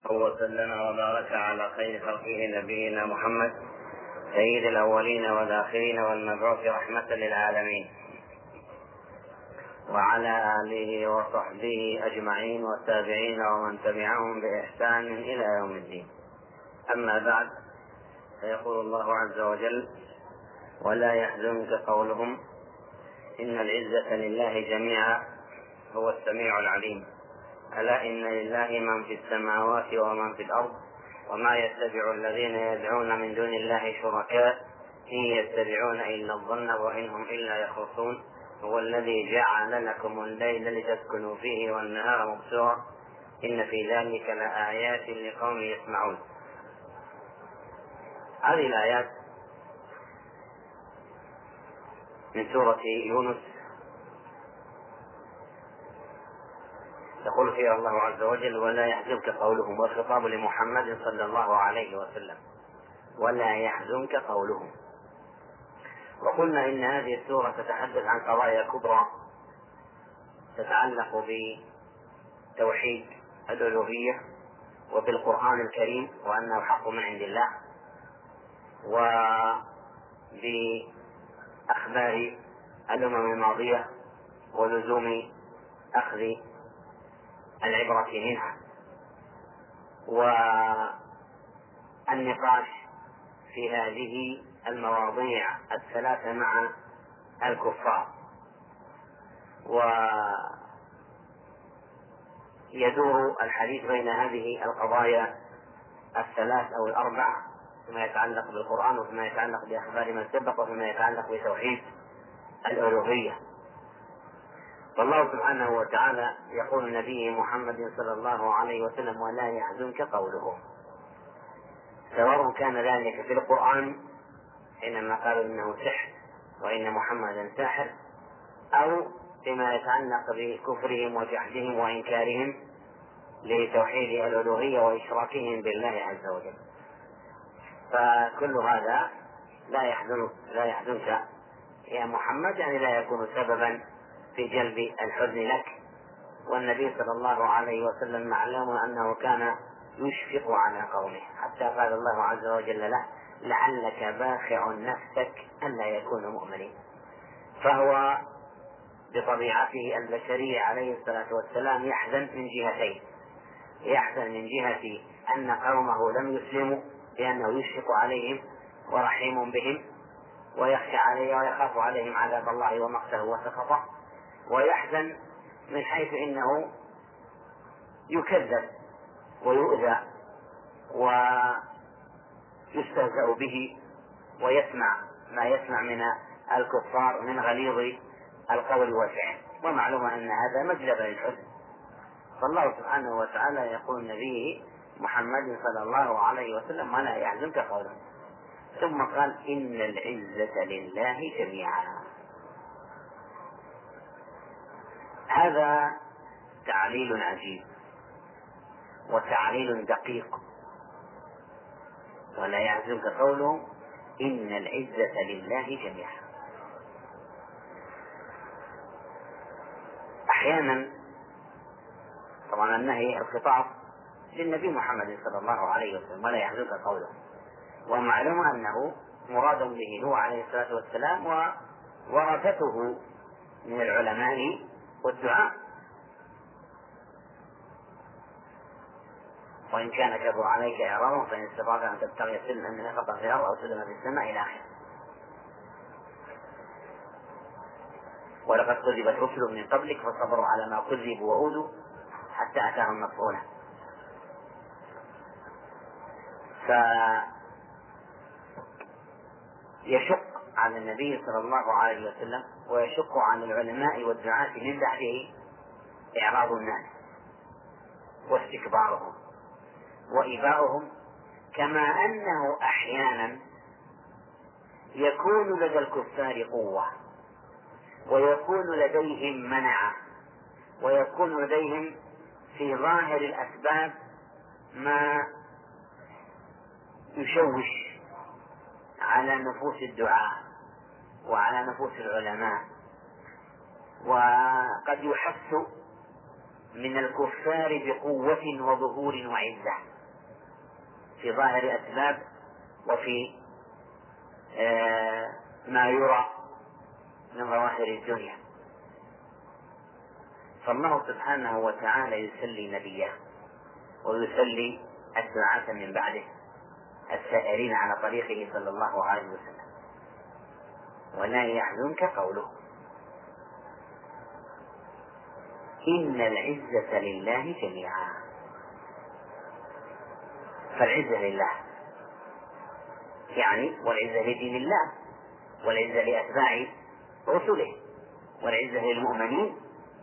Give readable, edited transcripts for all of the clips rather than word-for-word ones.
وسلم وبارك على خير خلقه نبينا محمد سيد الأولين والآخرين والمبعوث رحمة للعالمين، وعلى آله وصحبه أجمعين والتابعين ومن تبعهم بإحسان إلى يوم الدين. أما بعد، فيقول الله عز وجل: ولا يحزنك قولهم إن العزة لله جميعا هو السميع العليم. ألا إن لله من في السماوات ومن في الأرض وما يتبع الذين يدعون من دون الله شركاء إن يتبعون إلا الظن وإنهم إلا يخرصون. هو الذي جعل لكم الليل لتسكنوا فيه والنهار مبصرا إن في ذلك لآيات لقوم يسمعون. هذه الآيات من سورة يونس يقول فيها الله عز وجل: ولا يحزنك قولهم، والخطاب لمحمد صلى الله عليه وسلم، ولا يحزنك قولهم. وقلنا إن هذه السورة تتحدث عن قضايا كبرى تتعلق بتوحيد الألوهية وبالقرآن الكريم وأنه حق من عند الله، وبأخبار الأمم الماضية ولزوم أخذ العبرة منها، والنقاش في هذه المواضيع الثلاثة مع الكفار. ويدور الحديث بين هذه القضايا الثلاث أو الأربع فيما يتعلق بالقرآن وفيما يتعلق بأخبار من سبق وفيما يتعلق بتوحيد الألوهية. والله سبحانه وتعالى يقول لنبيه محمد صلى الله عليه وسلم: ولا يحزنك قولهم، سواء كان ذلك في القرآن حينما قالوا إنه سحر وإن محمدا ساحر، أو فيما يتعلق بكفرهم وجحدهم وإنكارهم لتوحيد الألوهية وإشراكهم بالله عز وجل. فكل هذا لا يحزنك يا محمد، يعني لا يكون سببا في جلب الحزن لك. والنبي صلى الله عليه وسلم معلوم أنه كان يشفق على قومه، حتى قال الله عز وجل له: لعلك باخع نفسك ألا يكونوا مؤمنين. فهو بطبيعته البشرية عليه الصلاة والسلام يحزن من جهتين: يحزن من جهة أن قومه لم يسلموا لأنه يشفق عليهم ورحيم بهم ويخشى عليهم ويخاف عليهم عذاب الله ومقته وسخطه، ويحزن من حيث إنه يكذب ويؤذى ويستهزأ به ويسمع ما يسمع من الكفار من غليظ القول والفعل، ومعلوم أن هذا مجلب للحزن. فالله سبحانه وتعالى يقول نبيه محمد صلى الله عليه وسلم: ولا يحزنك قولهم. ثم قال: إن العزة لله جميعا. هذا تعليل عجيب وتعليل دقيق. ولا يحزنك قولهم إن العزة لله جميعا. أحيانا طبعا النهي الخطاب للنبي محمد صلى الله عليه وسلم: ولا يحزنك قولهم، ومعلوم أنه مراد به هو عليه الصلاة والسلام وورثته من العلماء والدعاء. وإن كان كبر عليك إعراضهم فإن استطعت أن تبتغي سلما من نفقة في الأرض أو سلما في السماء إلى آخره. ولقد كذبت رسل من قبلك فصبروا على ما كذبوا وأوذوا حتى أتاهم نصرنا. فيشق على النبي صلى الله عليه وسلم ويشق على العلماء والدعاة من بعده إعراض الناس واستكبارهم وإباؤهم، كما أنه أحيانا يكون لدى الكفار قوة ويكون لديهم منعة ويكون لديهم في ظاهر الأسباب ما يشوش على نفوس الدعاة وعلى نفوس العلماء، وقد يحس من الكفار بقوة وظهور وعزة، في ظاهر أسباب وفي ما يرى من ظواهر الدنيا. فالله سبحانه وتعالى يسلي نبيه ويسلي الدعاة من بعده السائرين على طريقه صلى الله عليه وسلم. ولا يحزنك قوله إن العزة لله جميعا. فالعزة لله يعني والعزة لدين الله، والعزة لأتباع رسله، والعزة للمؤمنين.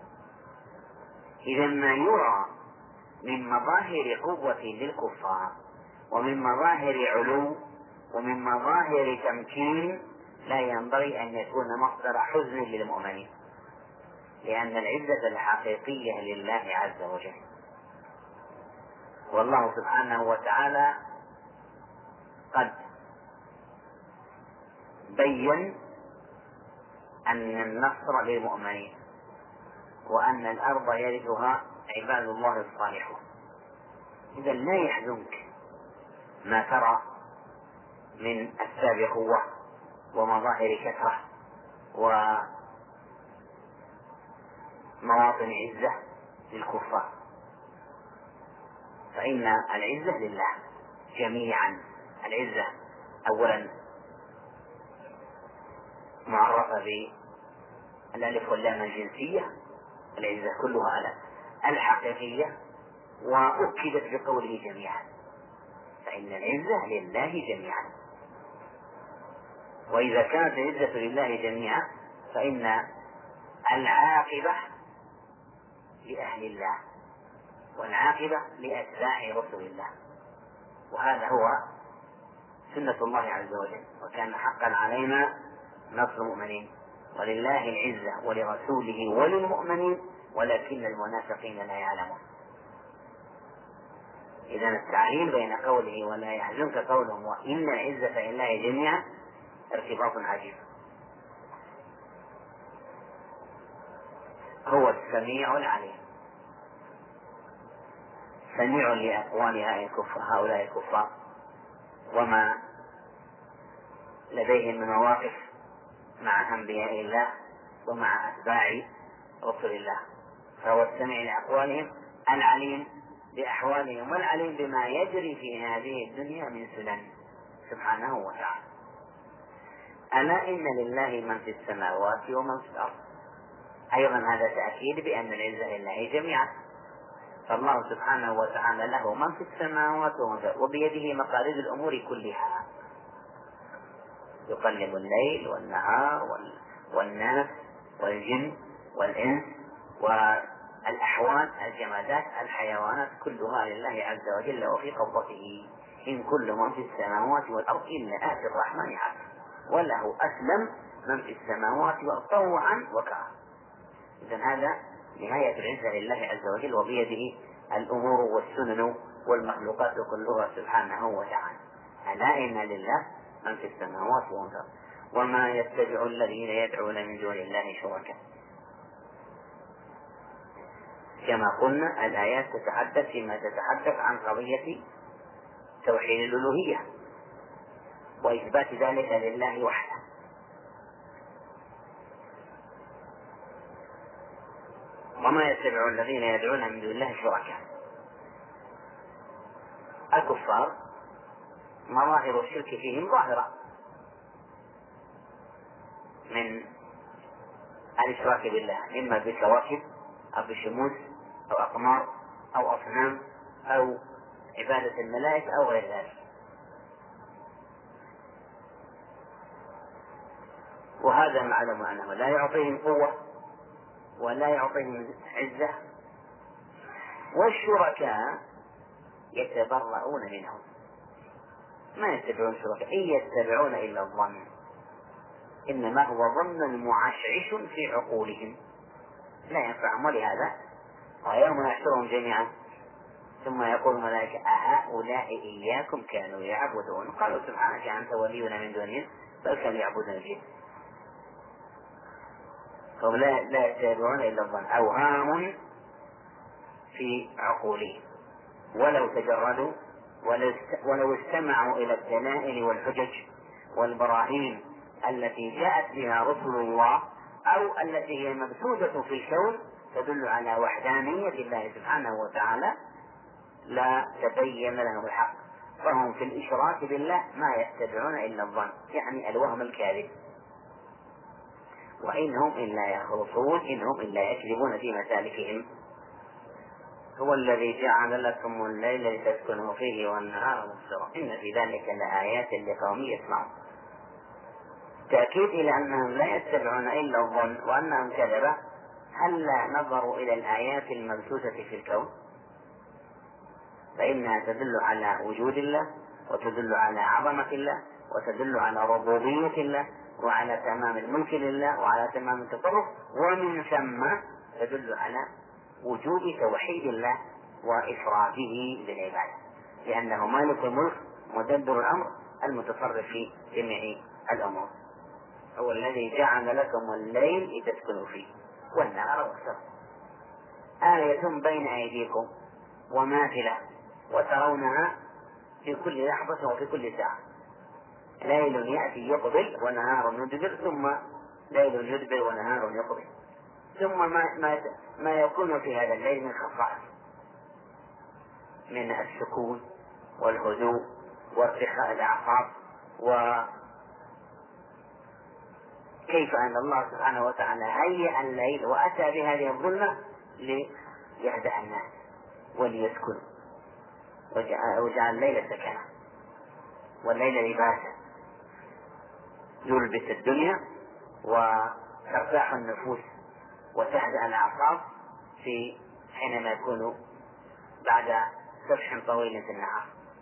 إذا ما يرى من مظاهر قوة للكفار ومن مظاهر علو ومن مظاهر تمكين لا ينبغي أن يكون مصدر حزن للمؤمنين، لأن العزة الحقيقية لله عز وجل. والله سبحانه وتعالى قد بين أن النصر للمؤمنين وأن الأرض يرثها عباد الله الصالحون. إذا لا يحزنك ما ترى من أسباب قوة ومظاهر كثرة ومواطن عزة للكفار، فإن العزة لله جميعا. العزة أولا معرفة بالألف واللام الجنسية، العزة كلها ألف الحقيقية، وأكدت بقوله جميعا، فإن العزة لله جميعا. وإذا كانت العزة لله جميعا فإن العاقبة لأهل الله والعاقبة لأتباع رسل الله، وهذا هو سنة الله عز وجل. وكان حقا علينا نصر المؤمنين، ولله العزة ولرسوله وللمؤمنين ولكن المنافقين لا يعلمون. إذا التعليل بين قوله ولا يحزنك قولهم وإن العزة لله جميعا ارتباط عجيب. هو السميع العليم، سميع لأقوال هؤلاء الكفار وما لديهم من مواقف مع أنبياء الله ومع أتباع رسل الله، فهو السميع لأقوالهم العليم بأحوالهم والعليم بما يجري في هذه الدنيا من سنن سبحانه وتعالى. ألا إن لله من في السماوات ومن في الأرض، أيضا هذا تأكيد بأن العزة لله جميعا. فالله سبحانه وتعالى له من في السماوات ومن في الأرض، وبيده مقاليد الأمور كلها، يقلب الليل والنهار والناس والجن والإنس والأحوال الجمادات الحيوانات كلها لله عز وجل وفي قبضته. إن كل من في السماوات والأرض إلا آتي الرحمن عبدا وله أسلم من في السماوات والأرض طوعا وكرها. إذن هذا نهاية العزة لله عز وجل، وبيده الأمور والسنن والمخلوقات كلها سبحانه وتعالى. ألا إن لله من في السماوات ومن في الأرض وما يتبع الذين يدعون من دون الله شركاء. كما قلنا الآيات تتحدث فيما تتحدث عن قضية توحيد الألوهية وإثبات ذلك لله وحده. وما يتبع الذين يدعون من دون الله شركاء. الكفار مظاهر الشرك فيهم ظاهرة من الإشراك بالله، إما بكواكب أو بشموس أو أقمار أو أصنام أو عبادة الملائكة أو غير ذلك. وهذا معلوم أنه لا يعطيهم قوة ولا يعطيهم عزة. والشركاء يتبرؤون منهم، ما يتبعون شركاء، إن يتبعون إلا الظن، إنما هو ظن معشعش في عقولهم لا ينفعهم. ولهذا ويوم يحشرهم جميعا ثم يقول الملائكة أهؤلاء إياكم كانوا يعبدون قالوا سبحانك أنت ولينا من دونهم بل كانوا يعبدون الجن. فهم لا يتبعون إلا الظن، أوهام في عقولهم ولو تجردوا ولو استمعوا إلى الدلائل والحجج والبراهين التي جاءت بها رسل الله أو التي هي مبثوثة في الكون تدل على وحدانية الله سبحانه وتعالى لا تبين لهم الحق، فهم في الإشراك بالله ما يتبعون إلا الظن، يعني الوهم الكاذب، وإن هم إلا يخرصون، إن هم إلا يكذبون في مسالكهم. هو الذي جعل لكم الليل لتسكنوا فيه والنهار مبصرا إن في ذلك لآيات لقوم يسمعون. تأكيد إلى أنهم لا يتبعون إلا الظن وأنهم كذبة. هلا نظروا إلى الآيات المبثوثة في الكون، فإنها تدل على وجود الله، وتدل على عظمة الله، وتدل على ربوبية الله، وعلى تمام الملك لله، وعلى تمام التصرف، ومن ثم تدل على وجوب توحيد الله وإفراده بالعبادة، لأنه مالك الملك مدبر الأمر المتصرف في جميع الأمور. هو الذي جعل لكم الليل لتسكنوا فيه والنهار مبصرا آية بين أيديكم وماثلة وترونها في كل لحظة وفي كل ساعة. ليل يأتي يقبل ونهار يدبر، ثم ليل يدبر ونهار يقبل، ثم ما يكون في هذا الليل من خصائص من السكون والهدوء وارتخاء الأعصاب، وكيف أن الله سبحانه وتعالى هيأ الليل وأتى بهذه الظلمة ليهدأ الناس وليسكنوا، وجعل الليل سكنا والليل لباسا يلبس الدنيا وترتاح النفوس وتهدأ الأعصاب في حينما يكون بعد سبح طويل في النهار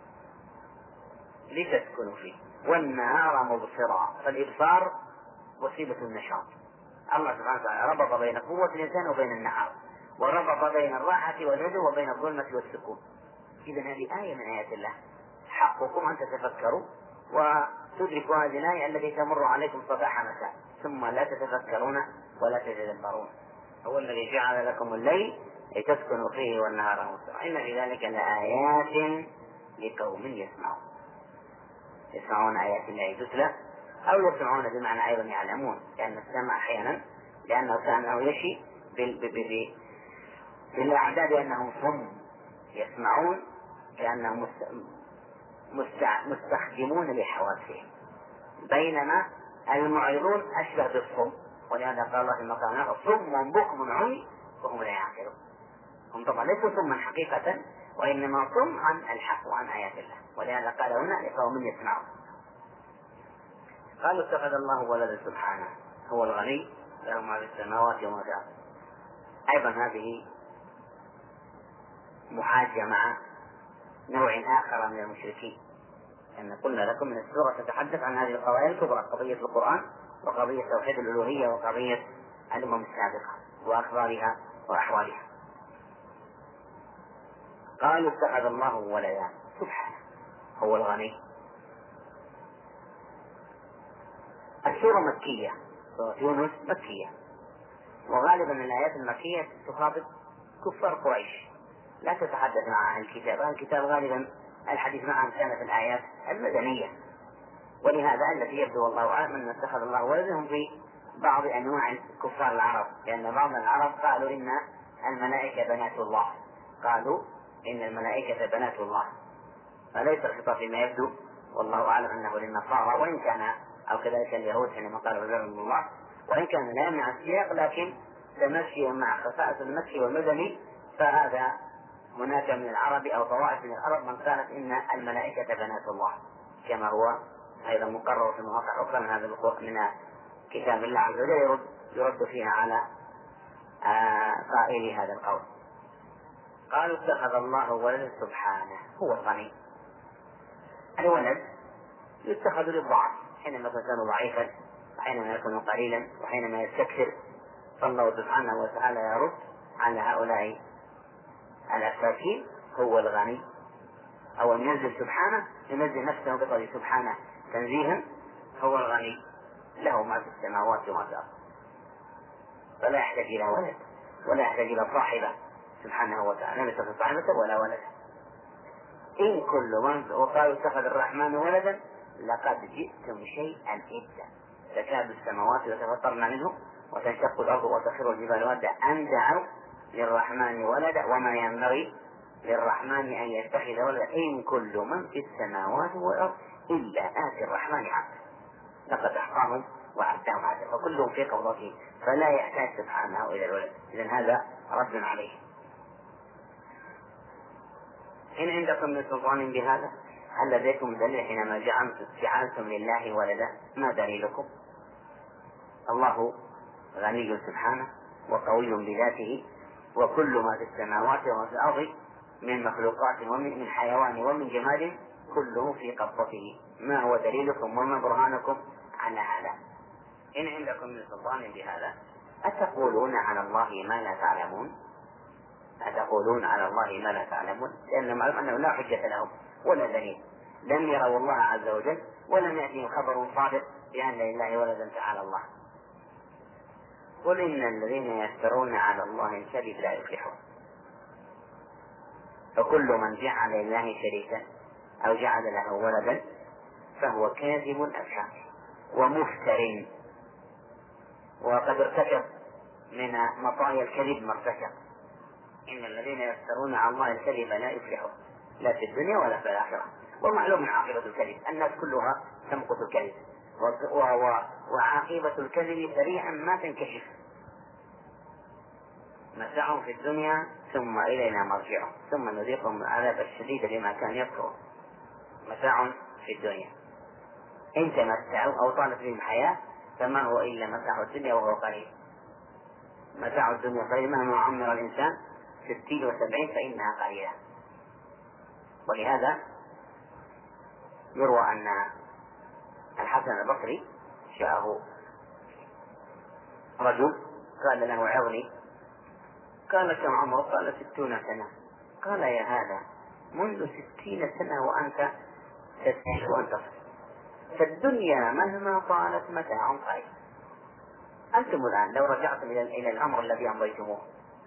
لتسكنوا فيه والنهار مبصرا. فالإبصار وسيلة النشاط. الله سبحانه وتعالى ربط بين قوة الإنسان وبين النهار، وربط بين الراحة والهدوء وبين الظلمة والسكون. إذن هذه آية من آيات الله، حقكم أن تتفكروا وتدركوا هذه الآية التي تمر عليكم صباح مساء ثم لا تتفكرون ولا تتدبرون. هو الذي جعل لكم الليل لتسكنوا فيه والنهار مبصرا إن في ذلك لآيات لقوم يسمعون آيات الله تتلى أو يسمعون بمعنى أيضا يعلمون، لأن السمع أحيانا لأنه كأنه يشي بالأعداد أنهم صم يسمعون كأنهم مستخدمون لحواسهم، بينما المعرضون أشبه بالصم، ولهذا قال الله في المقام آخر صم بكم عمي وهم لا يعقلون. هم طبعا ليسوا صما حقيقة وإنما صم عن الحق وعن آيات الله، ولهذا قال هنا لقوم يسمعون. قالوا اتخذ الله ولدا سبحانه هو الغني له ما في السماوات وما في الأرض. أيضا هذه محاجة مع نوع آخر من المشركين، أن قلنا لكم من السورة تتحدث عن هذه القضايا الكبرى، قضية القرآن وقضية توحيد الألوهية وقضية الأمم السابقة وأخبارها وأحوالها. قالوا اتخذ الله ولدا سبحانه هو الغني. السورة مكية، سورة يونس مكية، وغالبا الآيات المكية تخاطب كفار قريش، لا تتحدث مع أهل الكتاب. أهل الكتاب غالبا الحديث معهم كان في الآيات المدنية، ولهذا الذي يبدو والله أعلم أن اتخذ الله ولدهم في بعض أنواع كفار العرب، لأن بعض العرب قالوا إن الملائكة بنات الله، قالوا إن الملائكة بنات الله، فليس الخطاب فيما يبدو والله أعلم أنه للنصارى، وإن كان أو كذلك اليهود حينما قالوا عزير من الله، وإن كان لا يمنع السياق، لكن تمشي مع خصائص المكي والمدني، فهذا هناك من العرب أو طوائف من العرب من قالت إن الملائكة بنات الله، كما هو أيضا مقرر في مواقع أخرى من هذا من كتاب الله عز وجل يرد فيها على قائل هذا القول. قالوا اتخذ الله ولدا سبحانه هو الغني. الولد يتخذ للضعف حينما يكون ضعيفا وحينما يكون قليلا وحينما يستكثر، فالله سبحانه وتعالى يرد على هؤلاء الأساسين هو الغني، أو أن ينزل سبحانه ينزل نفسه بقوله سبحانه تنزيها هو الغني له ما في السماوات وما في الأرض، فلا يحتاج إلى ولد ولا يحتاج إلى صاحبة سبحانه وتعالى، لم يتخذ صاحبة ولا ولد. إن كل من وقالوا اتخذ الرحمن ولدا لقد جئتم شيئا إدا تكاد السماوات يتفطرن منه وتنشق الأرض وتخر الجبال هدا أن دعوا للرحمن ولدا وما ينبغي للرحمن أن يتخذ ولدا إن كل من في السماوات والأرض إلا آتي الرحمن عبدا لقد أحصاهم وعدهم عدا فكلهم في قبضته فلا يحتاج سبحانه إلى الولد. إذن هذا رد عليه. إن عندكم من سلطان بهذا هل لديكم دليل حينما جعلتم لله ولدا؟ ما دليلكم؟ الله غني سبحانه وقوي بذاته وكل ما في السماوات وما في الأرض من مخلوقات ومن حيوان ومن جماد كله في قبضته. ما هو دليلكم وما برهانكم على هذا؟ إن عندكم من سلطان بهذا أتقولون على الله ما لا تعلمون؟ أتقولون على الله ما لا تعلمون لأن معلوم أنه لا حجة لهم ولا دليل، لم يروا الله عز وجل ولم يأتهم خبر صادق بأن لله ولدا تعالى الله. قل إن الذين يفترون على الله الكذب لا يفلحون. فكل من جعل لله شريكا أو جعل له ولدا فهو كاذب أفحم ومفتر وقد ارتكب من مطايا الكذب ما ارتكب. إن الذين يفترون على الله الكذب لا يفلحون لا في الدنيا ولا في الآخرة. ومعلوم من عاقبة الكذب الناس كلها تمقت الكذب وعاقبة الكذب سريعا ما تنكشف. متاع في الدنيا ثم إلينا مرجعهم ثم نذيقهم العذاب الشديد بما كان يكفرون. متاع في الدنيا إن تمتعوا أو طالت بهم الحياة فما هو إلا متاع الدنيا وهو قليل. متاع الدنيا قليل مهما عمر الإنسان 60 و70 فإنها قليلة. ولهذا يروى أن الحسن البصري جاءه رجل قال له عظني، قال كم عمرك؟ قال 60 سنة. قال يا هذا منذ 60 سنة وأنت تستعيش وأنت فالدنيا مهما طالت متاع قليل. أنتم الآن لو رجعتم إلى الأمر الذي أمضيتموه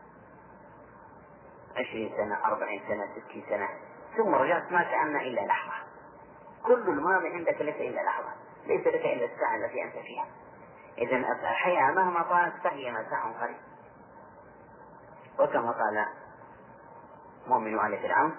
20 سنة 40 سنة 60 سنة ثم رجعت ما كأن إلا لحظة. كل الماضي عندك ليس إلا لحظة، ليس لك إلا الساعة التي أنت فيها. إذن الحياة مهما طالت فهي متاع قليل. وكما قال مؤمن آل فرعون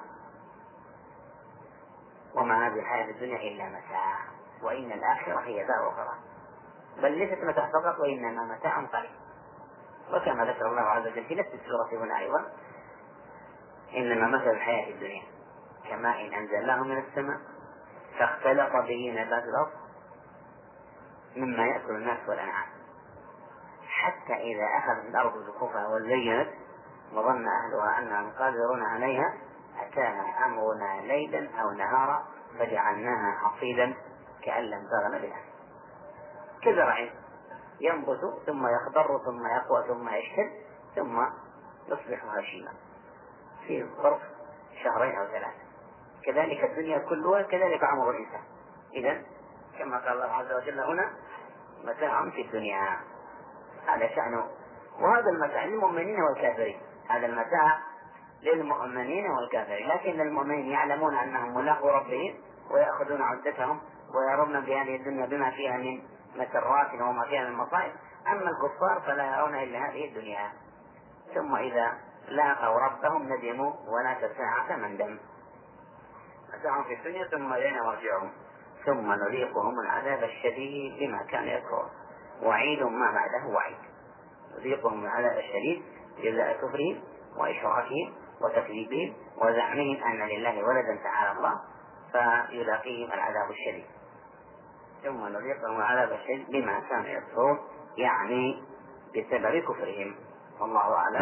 وما هذه الحياة الدنيا إلا متاع وإن الآخرة هي دار القرار. بل ليست متاع فقط وإنما متاع قليل. وكما ذكر الله عز وجل في نفس السورة هنا أيضا إنما مثل الحياة الدنيا كماء أنزلناه من السماء فاختلط به نبات الأرض مما يأكل الناس والأنعام حتى إذا أخذت الأرض زخرفها وزينت وظن أهلها أنهم قادرون عليها أتاها أمرنا ليلا أو نهارا فجعلناها حصيدا كأن لم تغن بها كزرع ينبت ثم يخضر ثم يقوى ثم يشتد ثم يصبح هشيما في ظرف 2 أو 3. كذلك الدنيا كلها كذلك عمر الإنسان. إذن كما قال الله عز وجل هنا متاع في الدنيا هذا شأنه. وهذا المتاع للمؤمنين والكافرين، هذا المتاع للمؤمنين والكافرين، لكن المؤمنين يعلمون أنهم ملاقوا ربهم ويأخذون عدتهم ويرون بهذه الدنيا بما فيها من مسرات وما فيها من مصائب. أما الكفار فلا يرون إلا هذه الدنيا ثم إذا لاقوا ربهم ندموا ولا ساعة مندم. متاع في الدنيا ثم إلينا مرجعهم ثم نذيقهم العذاب الشديد بما كانوا يكفرون. وعيد ما بعده وعيد، نذيقهم العذاب الشديد جزاء كفرهم وإشراكهم وتكذيبهم وزعمهم أن لله ولدا تعالى الله فيلاقيهم العذاب الشديد ثم نذيقهم العذاب الشديد بما كانوا يكفرون يعني بسبب كفرهم. والله أعلم.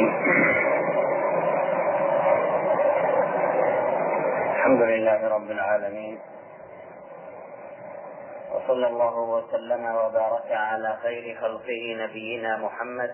الحمد لله رب العالمين وصلى الله وسلم وبارك على خير خلقه نبينا محمد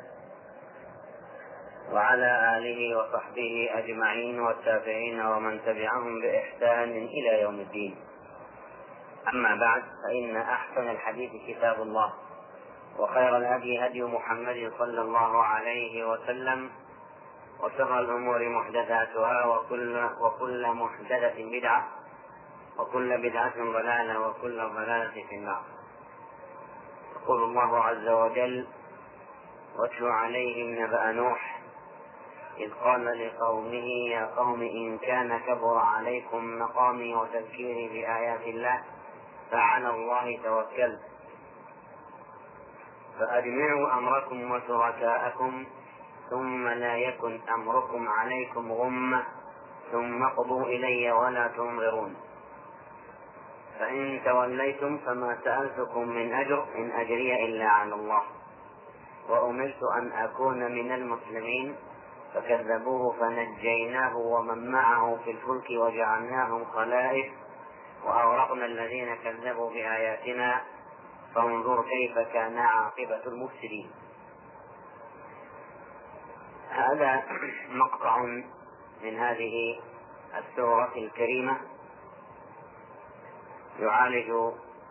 وعلى آله وصحبه أجمعين والتابعين ومن تبعهم بإحسان إلى يوم الدين. أما بعد فإن أحسن الحديث كتاب الله وخير الهدي هدي محمد صلى الله عليه وسلم وشر الأمور محدثاتها وكل محدثة بدعة وكل بدعة ضلالة وكل ضلالة في النار. يقول الله عز وجل: واتل عليهم نبأ نوح إذ قال لقومه يا قوم إن كان كبر عليكم مقامي وتذكيري بآيات الله فعلى الله توكلت فأجمعوا أمركم وشركاءكم ثم لا يكن أمركم عليكم غمة ثم اقضوا إلي ولا تنظرون فإن توليتم فما سألتكم من أجر إن أجري إلا على الله وأمرت أن أكون من المسلمين فكذبوه فنجيناه ومن معه في الفلك وجعلناهم خلائف وأغرقنا الذين كذبوا بآياتنا فانظر كيف كان عاقبة المفسدين. هذا مقطع من هذه السورة الكريمة يعالج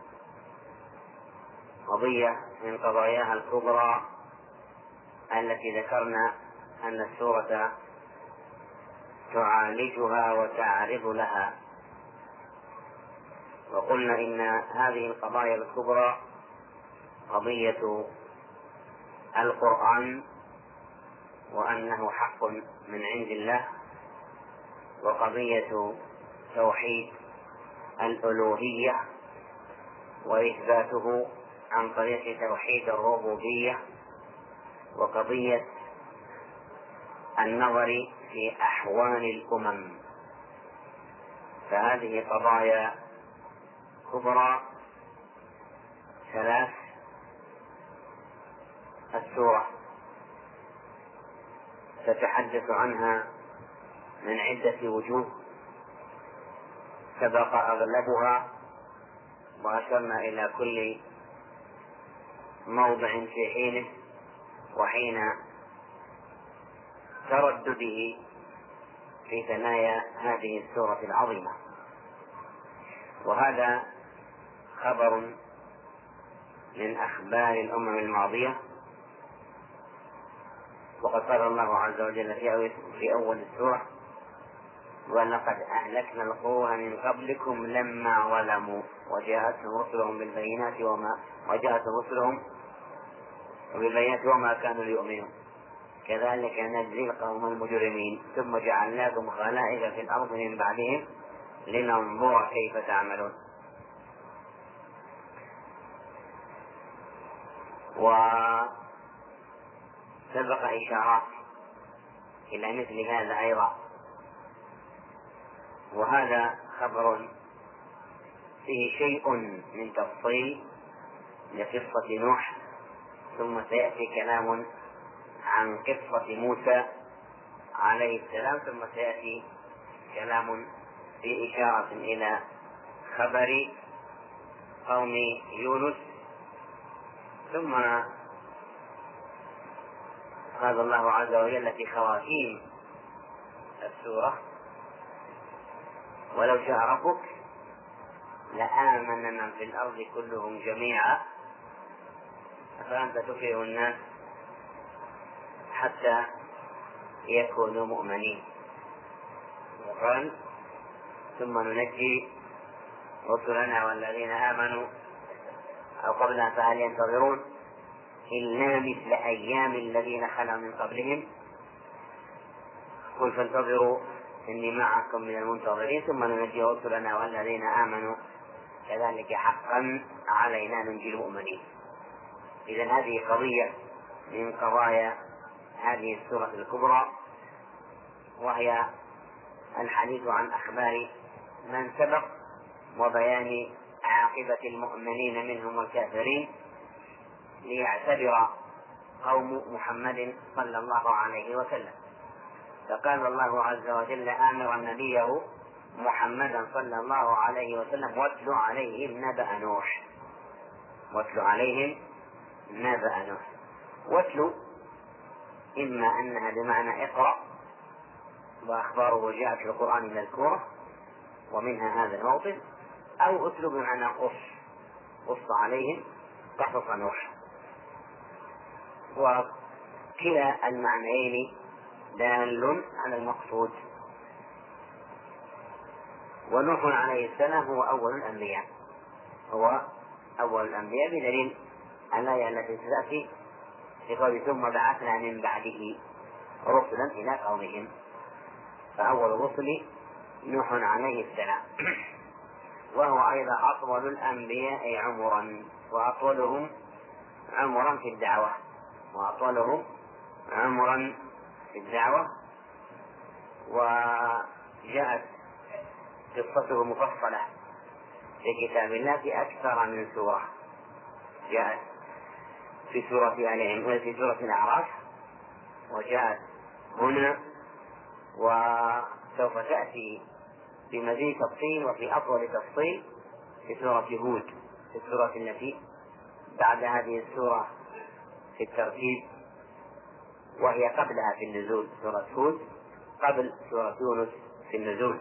قضية من قضاياها الكبرى التي ذكرنا أن السورة تعالجها وتعرض لها، وقلنا إن هذه القضايا الكبرى قضية القرآن وأنه حق من عند الله، وقضية توحيد الألوهية وإثباته عن طريق توحيد الربوبية، وقضية النظر في أحوال الأمم. فهذه قضايا كبرى ثلاث. السورة تتحدث عنها من عدة وجوه سبق أغلبها وأشرنا إلى كل موضع في حينه وحين تردده في ثنايا هذه السورة العظيمة. وهذا خبر من أخبار الأمم الماضية، وقد قال الله عز وجل في أول السورة: ولقد أهلكنا القرون من قبلكم لما ظلموا وجاءتهم رسلهم بالبينات وما كانوا ليؤمنوا كذلك نجزي القوم المجرمين ثم جعلناكم خلائف في الأرض من بعدهم لننظر كيف تعملون. وسبق إشارات إلى مثل هذا أيضا، وهذا خبر فيه شيء من تفصيل لقصة نوح، ثم سيأتي كلام عن قصة موسى عليه السلام، ثم سيأتي كلام في إشارة إلى خبر قوم يونس. ثم قال الله عز وجل في خواتيم السورة: ولو شاء ربك لآمن من في الأرض كلهم جميعا أفأنت تكره الناس حتى يكونوا مؤمنين. وقال: ثم ننجي رسلنا والذين آمنوا أو قبلها فهل ينتظرون إلا مثل أيام الذين خلوا من قبلهم قل فانتظروا إني معكم من المنتظرين ثم ننجي رسلنا والذين آمنوا كذلك حقا علينا ننجي المؤمنين. إذن هذه قضية من قضايا هذه السورة الكبرى، وهي الحديث عن أخبار من سبق وبيان عاقبة المؤمنين منهم والكافرين، ليعتبر قوم محمد صلى الله عليه وسلم. فقال الله عز وجل آمرا نبيه محمدا صلى الله عليه وسلم: واتل عليهم نبأ نوح. واتل عليهم نبأ نوح. واتل إما أنها بمعنى اقرأ، وأخباره جاءت في القرآن مذكورة ومنها هذا الموطن، أو اتل بمعنى قص عليهم قصص نوح. وكلا المعنيين دال على المقصود. ونوح عليه السلام هو أول الأنبياء، هو أول الأنبياء بدليل الآية التي تأتي في قوله ثم بعثنا من بعده رسلا إلى قومهم، فأول الرسل نوح عليه السلام، وهو أيضا أطول الأنبياء عمرا وأطولهم عمرا في الدعوة، وأطولهم عمرا في الدعوة. وجاءت قصته مفصلة في كتاب الله في أكثر من سورة، جاءت في سورة آل عمران في سورة الأعراف، وجاءت هنا، وسوف تأتي بمزيد تفصيل وفي أطول تفصيل في سورة هود، في السورة التي بعد هذه السورة في الترتيب، وهي قبلها في النزول، سورة هود قبل سورة يونس في النزول.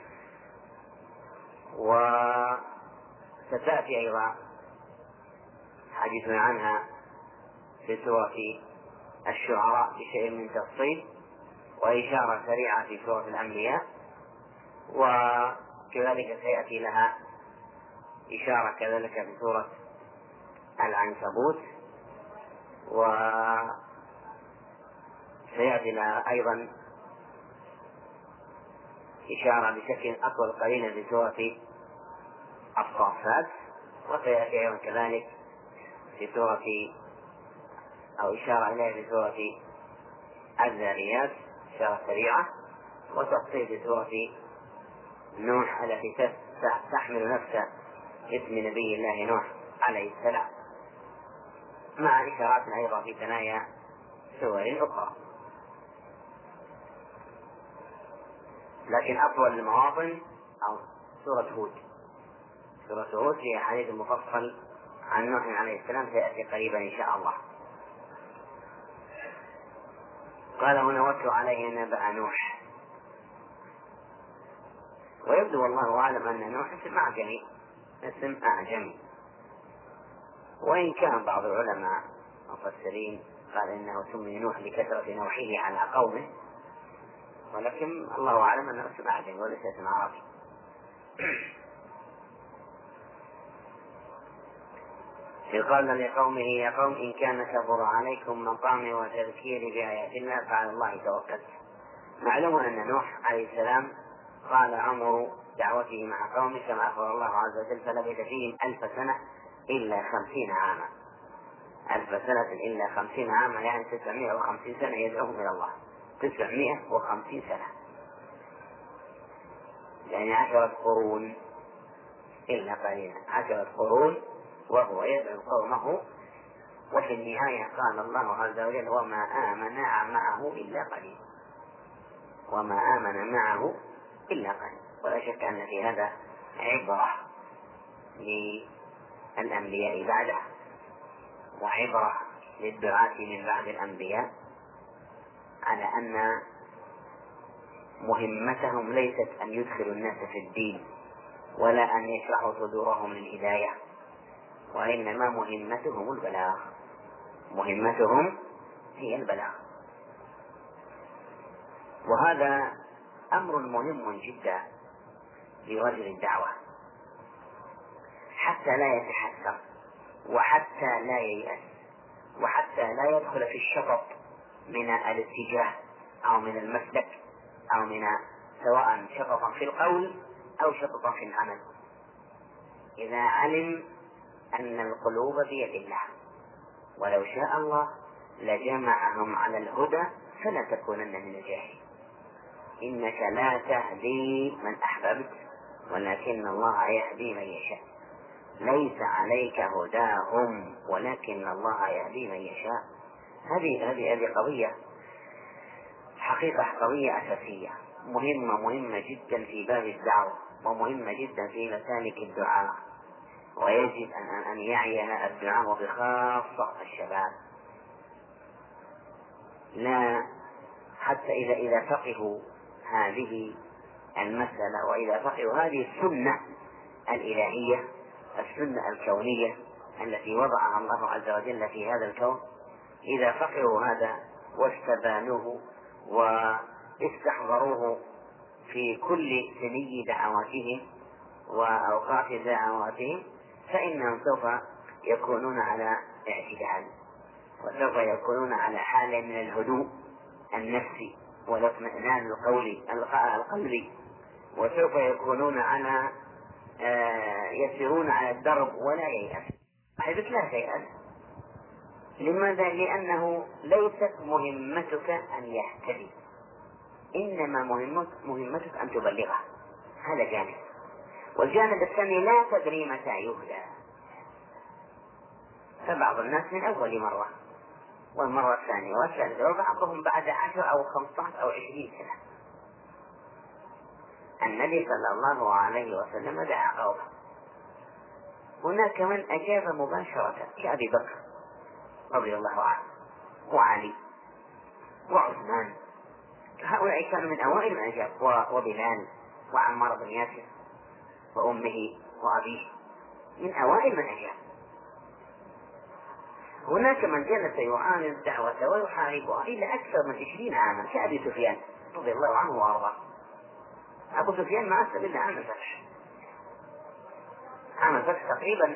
وستأتي أيضا حديثنا عنها في سورة الشعراء بشيء من تفصيل وإشارة سريعة في سورة الأنبياء، وكذلك سيأتي لها إشارة كذلك في سورة العنكبوت، وسيأتي لها أيضا إشارة بشكل أطول قليلا في سورة الصافات، وسيأتي أيضا كذلك في سورة أو إشارة إليها في سورة الذاريات إشارة سريعة، وتفصيل في سورة نوح التي تحمل نفس اسم نبي الله نوح عليه السلام، مع إشارات أيضا في ثنايا سور أخرى. لكن أطول المواطن أو سورة هود، سورة هود فيها حديث مفصل عن نوح عليه السلام سيأتي قريبا إن شاء الله. قال هنا واتل عليه نبأ نوح، ويبدو والله أعلم أن نوح اسم أعجمي، اسم أعجمي، وإن كان بعض العلماء المفسرين قال إنه سمي نوح لكثرة نوحه على قومه، ولكن الله أعلم أنه اسم أعجمي وليس اسم عربي. إذ قال لقومه يا قوم إن كان كبر عليكم مقامي وتذكيري بآيات الله فعلى الله توكلت. معلوم أن نوح عليه السلام قال عمر دعوته مع قومه كما أخبر الله عز وجل فلبث فيهم 1000 سنة إلا 50 عاما، 1000 سنة إلا 50 عاما، يعني 950 سنة يدعوهم إلى الله، 950 سنة، يعني 10 قرون إلا قليلا، 10 قرون وهو يدعو قومه. وفي النهاية قال الله عز وجل وما آمن معه إلا قليل، وما آمن معه إلا قليل. ولا شك أن في هذا عبرة للأنبياء بعده، وعبرة للدعاة من بعد الأنبياء على أن مهمتهم ليست أن يدخلوا الناس في الدين ولا أن يشرحوا صدورهم للهداية، وإنما مهمتهم البلاغ، مهمتهم هي البلاغ. وهذا أمر مهم جدا لرجل الدعوة حتى لا يتحسر وحتى لا ييأس وحتى لا يدخل في الشطط من الاتجاه أو من المسلك أو من سواء شططا في القول أو شططا في العمل، إذا علم أن القلوب بيد الله ولو شاء الله لجمعهم على الهدى فلا تكونن من الجاهلين. إنك لا تهدي من أحببت ولكن الله يهدي من يشاء، ليس عليك هداهم ولكن الله يهدي من يشاء. هذه قضية حقيقة، قضية أساسية مهمة جدا في باب الدعوة، ومهمة جدا في مسالك الدعاء، ويجب أن يعي الدعاء وبخاصة الشباب، لا حتى إذا فقهوا هذه المسألة وإذا فقهوا هذه السنة الإلهية، السنة الكونية التي وضعها الله عز وجل في هذا الكون، إذا فقهوا هذا واستبانوه واستحضروه في كل سني دعواتهم وأوقات دعواتهم، فإنهم سوف يكونون على اعتدال، وسوف يكونون على حالة من الهدوء النفسي والاطمئنان القلبي، وسوف يكونون على يسيرون على الدرب ولا ييأس. حيث لا تيأس. لماذا؟ لأنه ليست مهمتك أن يهتدي، إنما مهمتك أن تبلغه. هذا جانب. والجانب الثاني لا تدري متى يهدى، فبعض الناس من أول مرة، والمرة الثانية والثالثة، وبعضهم بعد 10 أو 15 أو 20 سنة. النبي صلى الله عليه وسلم دعا قومه، هناك من أجاب مباشرة كأبي بكر رضي الله عنه وعلي وعثمان، هؤلاء كانوا من أوائل من أجاب، وبلال وعمار بن ياسر وأمه وأبيه من أوائل من أجاب. هناك من جلس يعاني الدعوة ويحاربها إلى أكثر من 20 عاما كأبي سفيان رضي الله عنه وأرضاه. أبو سفيان ما أسلم إلا عام الفتح، عام الفتح تقريبا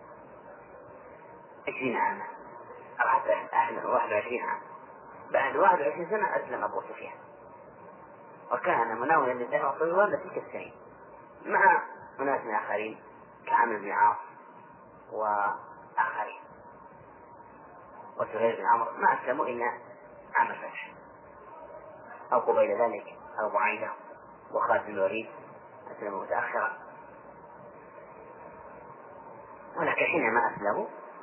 20 عاما أو حتى 21 عام. بعد 21 سنة أسلم أبو سفيان، وكان مناولا للدعوة طوال تلك السنين مع أناس آخرين كعمرو بن عاص وآخرين وسهيل بن عمرو ما أسلموا إلا عام الفتح، أو قبيل ذلك أبو بعيدة وخالد بن الوليد أسلموا متأخرا. ولكن حينما أسلموا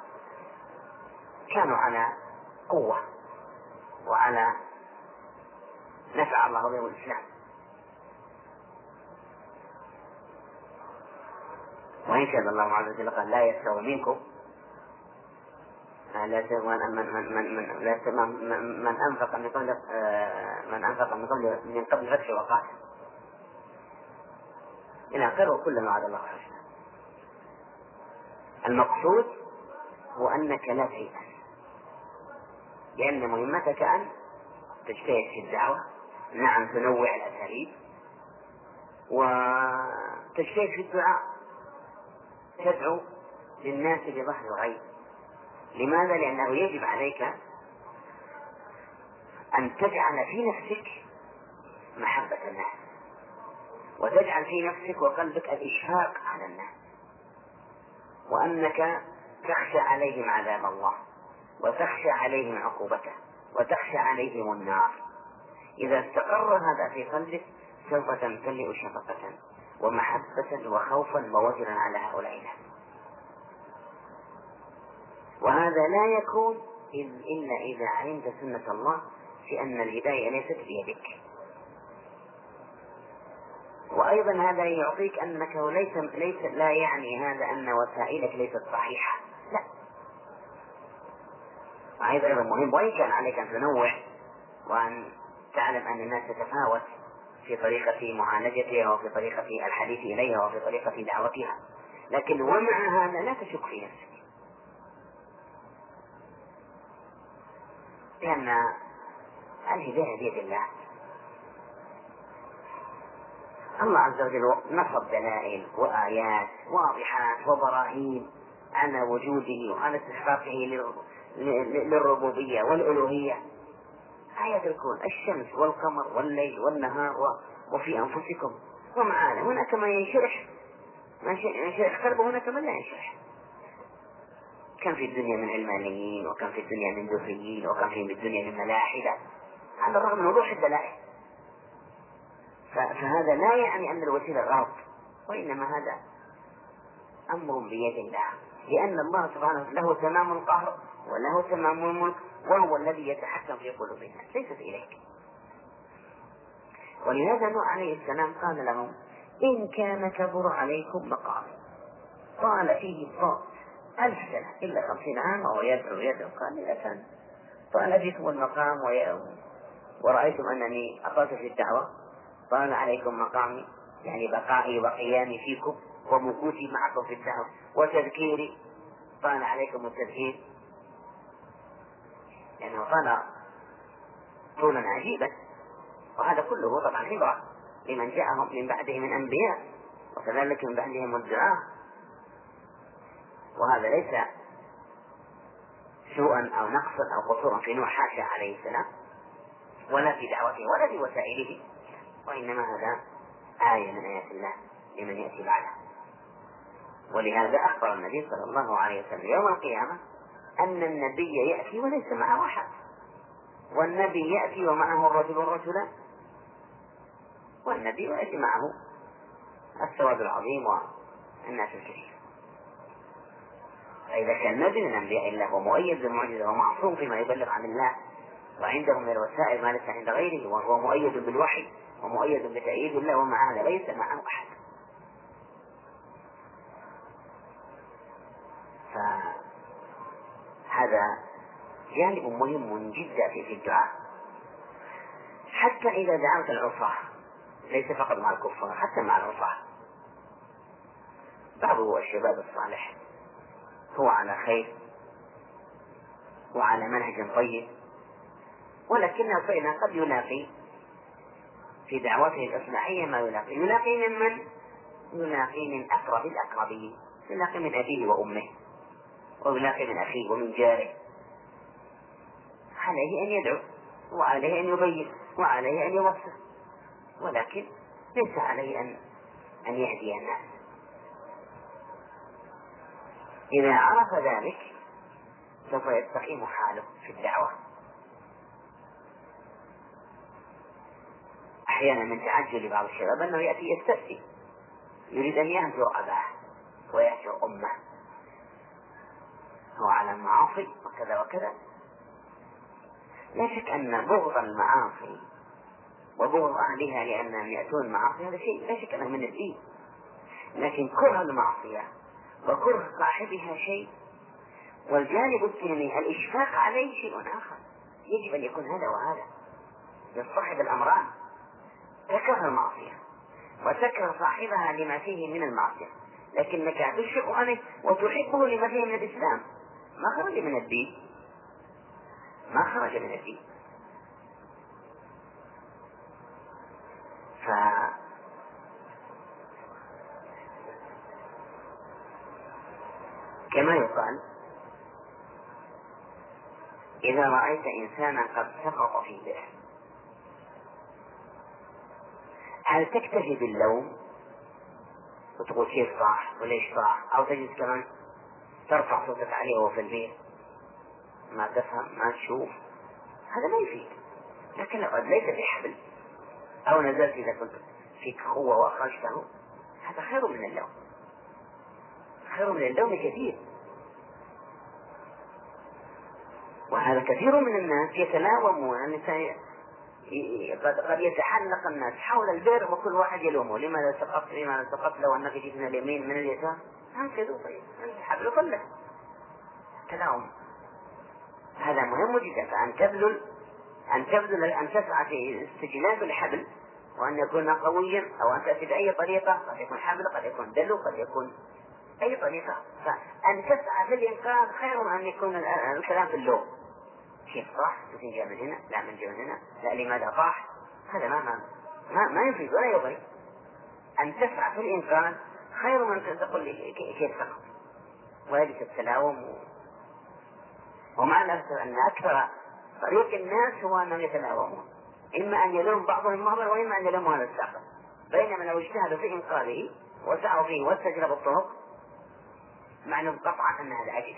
كانوا على قوة وعلى نفع الله بهم الإسلام. وإن شاء الله عز وجل قال لا يستوي منكم من أنفق من قبل فتح وقاتل إلى آخره، كلما وعد الله حسنا. المقصود هو أنك لا تيأس، لأن مهمتك أن تجتهد في الدعوة، نعم تنوع الأساليب، وتجتهد في الدعاء، تدعو للناس بظهر الغيب. لماذا؟ لأنه يجب عليك أن تجعل في نفسك محبة الناس، وتجعل في نفسك وقلبك الإشفاق على الناس، وأنك تخشى عليهم عذاب الله، وتخشى عليهم عقوبته، وتخشى عليهم النار. إذا استقر هذا في قلبك سوف تمتلئ شفقة ومحبة وخوفا ووجلا على هؤلاء الناس. وهذا لا يكون إلا إذا علمت سنة الله في أن الهداية ليست بيدك. وأيضا هذا يعطيك أنك لا يعني هذا أن وسائلك ليست صحيحة، لا. وهذا أيضا مهم. وإن كان عليك أن تنوع وأن تعلم أن الناس تتفاوت في طريقة معالجتها وفي طريقة الحديث إليها وفي طريقة دعوتها، لكن ومع هذا لا تشك في نفسك، لأن الهداية بيد الله. الله عز وجل نصب دلائل وآيات واضحات وبراهين على وجوده وعلى استحقاقه للربوبية والألوهية. آيات الكون، الشمس والقمر والليل والنهار وفي أنفسكم. ومع هذا هناك من ينشرح قلبه، هناك من لا ينشرح. كان في الدنيا من علمانيين، وكان في الدنيا من ذريين، وكان في الدنيا من ملاحدة، على الرغم من وضوح الدلائل. فهذا لا يعني أن الوسيلة غلط، وإنما هذا أمر بيد الله، لأن الله سبحانه له تمام القهر وله تمام الملك، وهو الذي يتحكم في قلوب الناس، ليست إليك. ولهذا نوح عليه السلام قال لهم: إن كان كبر عليكم مقام طال فيه الصوت 1000 سنة إلا 50 عاما ويدعو قال: إذا كان طال فيكم المقام ورأيتم أنني أقلت في الدعوة، طال عليكم مقامي، يعني بقائي وقيامي فيكم ومكوثي معكم في الدعوة وتذكيري، طال عليكم التذكير، لأنه طال طولا عجيبا. وهذا كله طبعا عبرة لمن جاءهم من بعده من أنبياء، وكذلك من بعدهم الدعاة. وهذا ليس سوءا أو نقصا أو قصورا في نوح حاشا عليه السلام، ولا في دعوته ولا في وسائله، وإنما هذا آية من آيات الله لمن يأتي بعده. ولهذا أخبر النبي صلى الله عليه وسلم يوم القيامة أن النبي يأتي وليس معه أحد، والنبي يأتي ومعه الرجل والرجلان، والنبي يأتي معه الثواب العظيم والناس الكثير. فإذا كان نبي من أنبياء الله ومؤيد بالمعجزة ومعصوم فيما يبلغ عن الله، وعنده من الوسائل ما ليس عند غيره، وهو مؤيد بالوحي ومؤيد بتأييد الله، ومع هذا ليس معه أحد. فهذا جانب مهم جدا في الدعاء. حتى إذا دعوت العصاة، ليس فقط مع الكفار، حتى مع العصاة، بعض الشباب الصالح هو على خير وعلى منهج طيب، ولكنه فإنه قد يلاقي في دعوته الإصلاحية ما يلاقي ممن يلاقي من أقرب الأقربين، يلاقي من أبيه وأمه، ويلاقي من أخيه ومن جاره. عليه أن يدعو، وعليه أن يبين، وعليه أن يوصل، ولكن ليس عليه أن يهدي الناس. إذا عرف ذلك سوف يستقيم حاله في الدعوة. أحيانا من تعجل بعض الشباب أنه يأتي يستفتي، يريد أن يهجر أباه ويهجر أمه، هو على المعاصي وكذا وكذا. لا شك أن بغض المعاصي وبغض أهلها لأنهم يأتون المعاصي هذا شيء لا شك أنه من الدين، لكن كره المعصية وكره صاحبها شيء، والجانب الثاني الإشفاق عليه شيء آخر. يجب أن يكون هذا وهذا يصطحب الأمران، تكره المعصية وتكره صاحبها لما فيه من المعصية، لكنك تشفق عليه وتحبه لما فيه من الإسلام. ما خرج من الدين، ما خرج من الدين. كما يقال: إذا رأيت إنسانا قد سقط في بئر، هل تكتفي باللوم وتقول كيف صاح وليش صاح، أو تجلس كمان ترفع صوتك عليه وهو في البئر ما تفهم ما تشوف؟ هذا لا يفيد. لكن لو قد ليس بحبل أو نزلت إذا كنت فيك قوة وأخرجته، هذا خير من اللوم، خير من اللوم كثير. وهذا كثير من الناس يتلاومون، قد يتحلق الناس حول البئر وكل واحد يلومه: لماذا سقطت، لماذا سقطت، لو أنك جئت من اليمين من اليسار هكذا. طيب الحبل كله تلاوم. هذا مهم جدا. أن تسعى في استجلاب الحبل، وأن يكون قويا، أو أن تأتي بأي طريقة، قد يكون حبل، قد يكون دلو، قد يكون أي طريقة. فأن تسعى في الإنقاذ خير من أن يكون الكلام في اللوم: كيف صح؟ جاء من هنا، لا من جاء من هنا، لا لماذا صح؟ هذا ما يفيد ولا يضيع. أن تسعى في الإنقاذ خير من تقول لي كيف سقط ويجلس التلاوم. ومع الأسف أن أكثر طريق الناس هو أنهم يتلاومون، إما أن يلوم بعضهم بعضا وإما أن يلوم هذا الساقط، بينما لو اجتهدوا في إنقاذه وسعوا فيه واستجلبوا الطرق معلوم قطعا أن هذا أجده.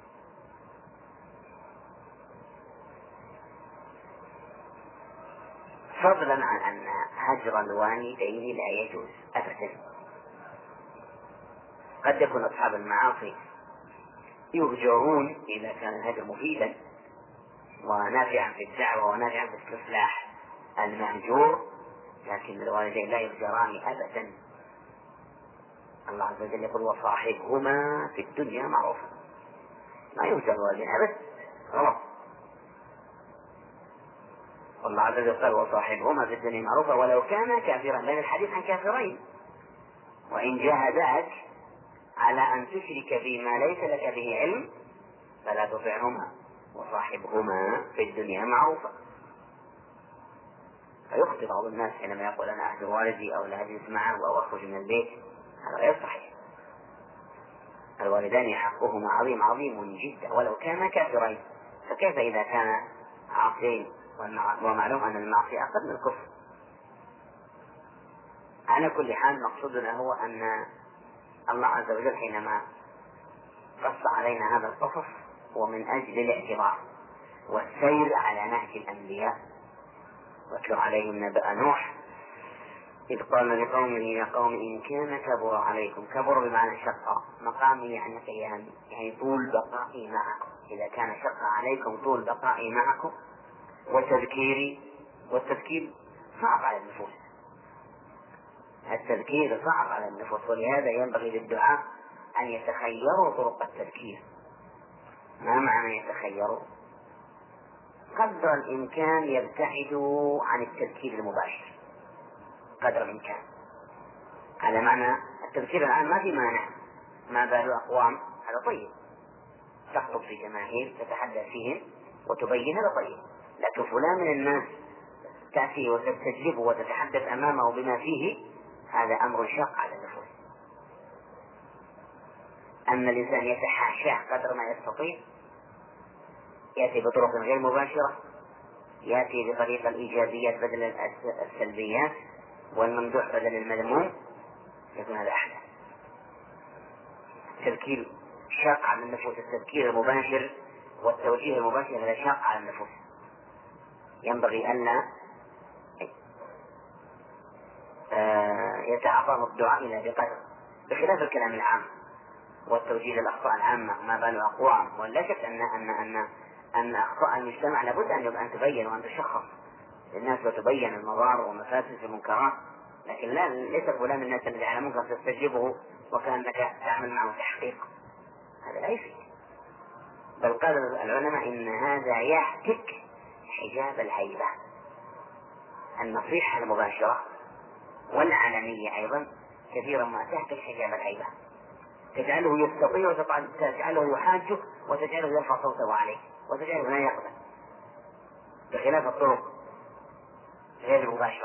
فضلا عن أن هجر الوالدين لا يجوز أبدا. قد يكون أصحاب المعاصي يهجرون إذا كان الهجر مفيدا ونافعا في الدعوة ونافعا في استصلاح المهجور، لكن الوالدين لا يهجران أبدا. الله عز وجل يقول: وصاحبهما في الدنيا معروفا. ما يهجر الوالدين أبدا، غلط. والله عز وجل قال: وصاحبهما في الدنيا معروفا ولو كان كافرا، لأن الحديث عن كافرين: وإن جاهداك على أن تشرك بما ليس لك به علم فلا تطعهما وصاحبهما في الدنيا معروفا. فيخطئ بعض الناس حينما يقول أنا أهجر والدي أو لا أجلس معه أو أخرج من البيت، هذا غير صحيح. الوالدان حقهما عظيم عظيم جدا ولو كانا كافرين، فكيف إذا كان عاصين؟ ومعلوم أن المعصية أقل من الكفر. على كل حال مقصودنا هو أن الله عز وجل حينما قص علينا هذا القصص ومن أجل الاعتبار والسير على نهج الأنبياء. واتلو عليهم نبأ نوح إذ قال لقومه يا قوم إن كان كبر عليكم، كبر بمعنى شق، مقامي يعني قيامي، يعني طول بقائي معكم. إذا كان شق عليكم طول بقائي معكم وتذكيري، والتذكير صعب على النفوس، التذكير صعب على النفوس، ولهذا ينبغي للدعاء أن يتخيروا طرق التذكير. ما معنى يتخيروا؟ قدر الإمكان يبتعدوا عن التذكير المباشر قدر الإمكان، على معنى التذكير الآن ما في مانع، ما بال أقوام، هذا طيب، تخطب في جماهير تتحدث فيهم وتبين، هذا طيب، لكن فلان من الناس تأتي وتستجلبه وتتحدث أمامه بما فيه، هذا أمر شاق على النفوس. أما الإنسان يتحاشاه قدر ما يستطيع، يأتي بطرق غير مباشرة، يأتي بطريقة الإيجابيات بدل السلبيات والممدوح بدل المذموم، يكون هذا أحسن. التذكير شاق على النفوس، التذكير المباشر والتوجيه المباشر هذا شاق على النفوس، ينبغي أن يتعاطاه الدعاء إلى بقدر، بخلاف الكلام العام والتوجيه للأخطاء العامة. ما بال أقوام، ولا شك أن أخطاء المجتمع لابد أن تبين وأن تشخص للناس وتبين المضار ومفاسد المنكرات، لكن ليس فلان الناس الذي على منكر تستجيبه وكأنك تعمل معه تحقيق، هذا لا يفيد. بل قال العلماء إن هذا يهتك حجاب الهيبة. النصيحة المباشرة والعلنية أيضا كثيرا ما تهتك حجاب الهيبة، تجعله يستطيع وتجعله يحاجه وتجعله يرفع صوته عليه وتجعله لا يقبل، بخلاف الطرق غير المباشرة.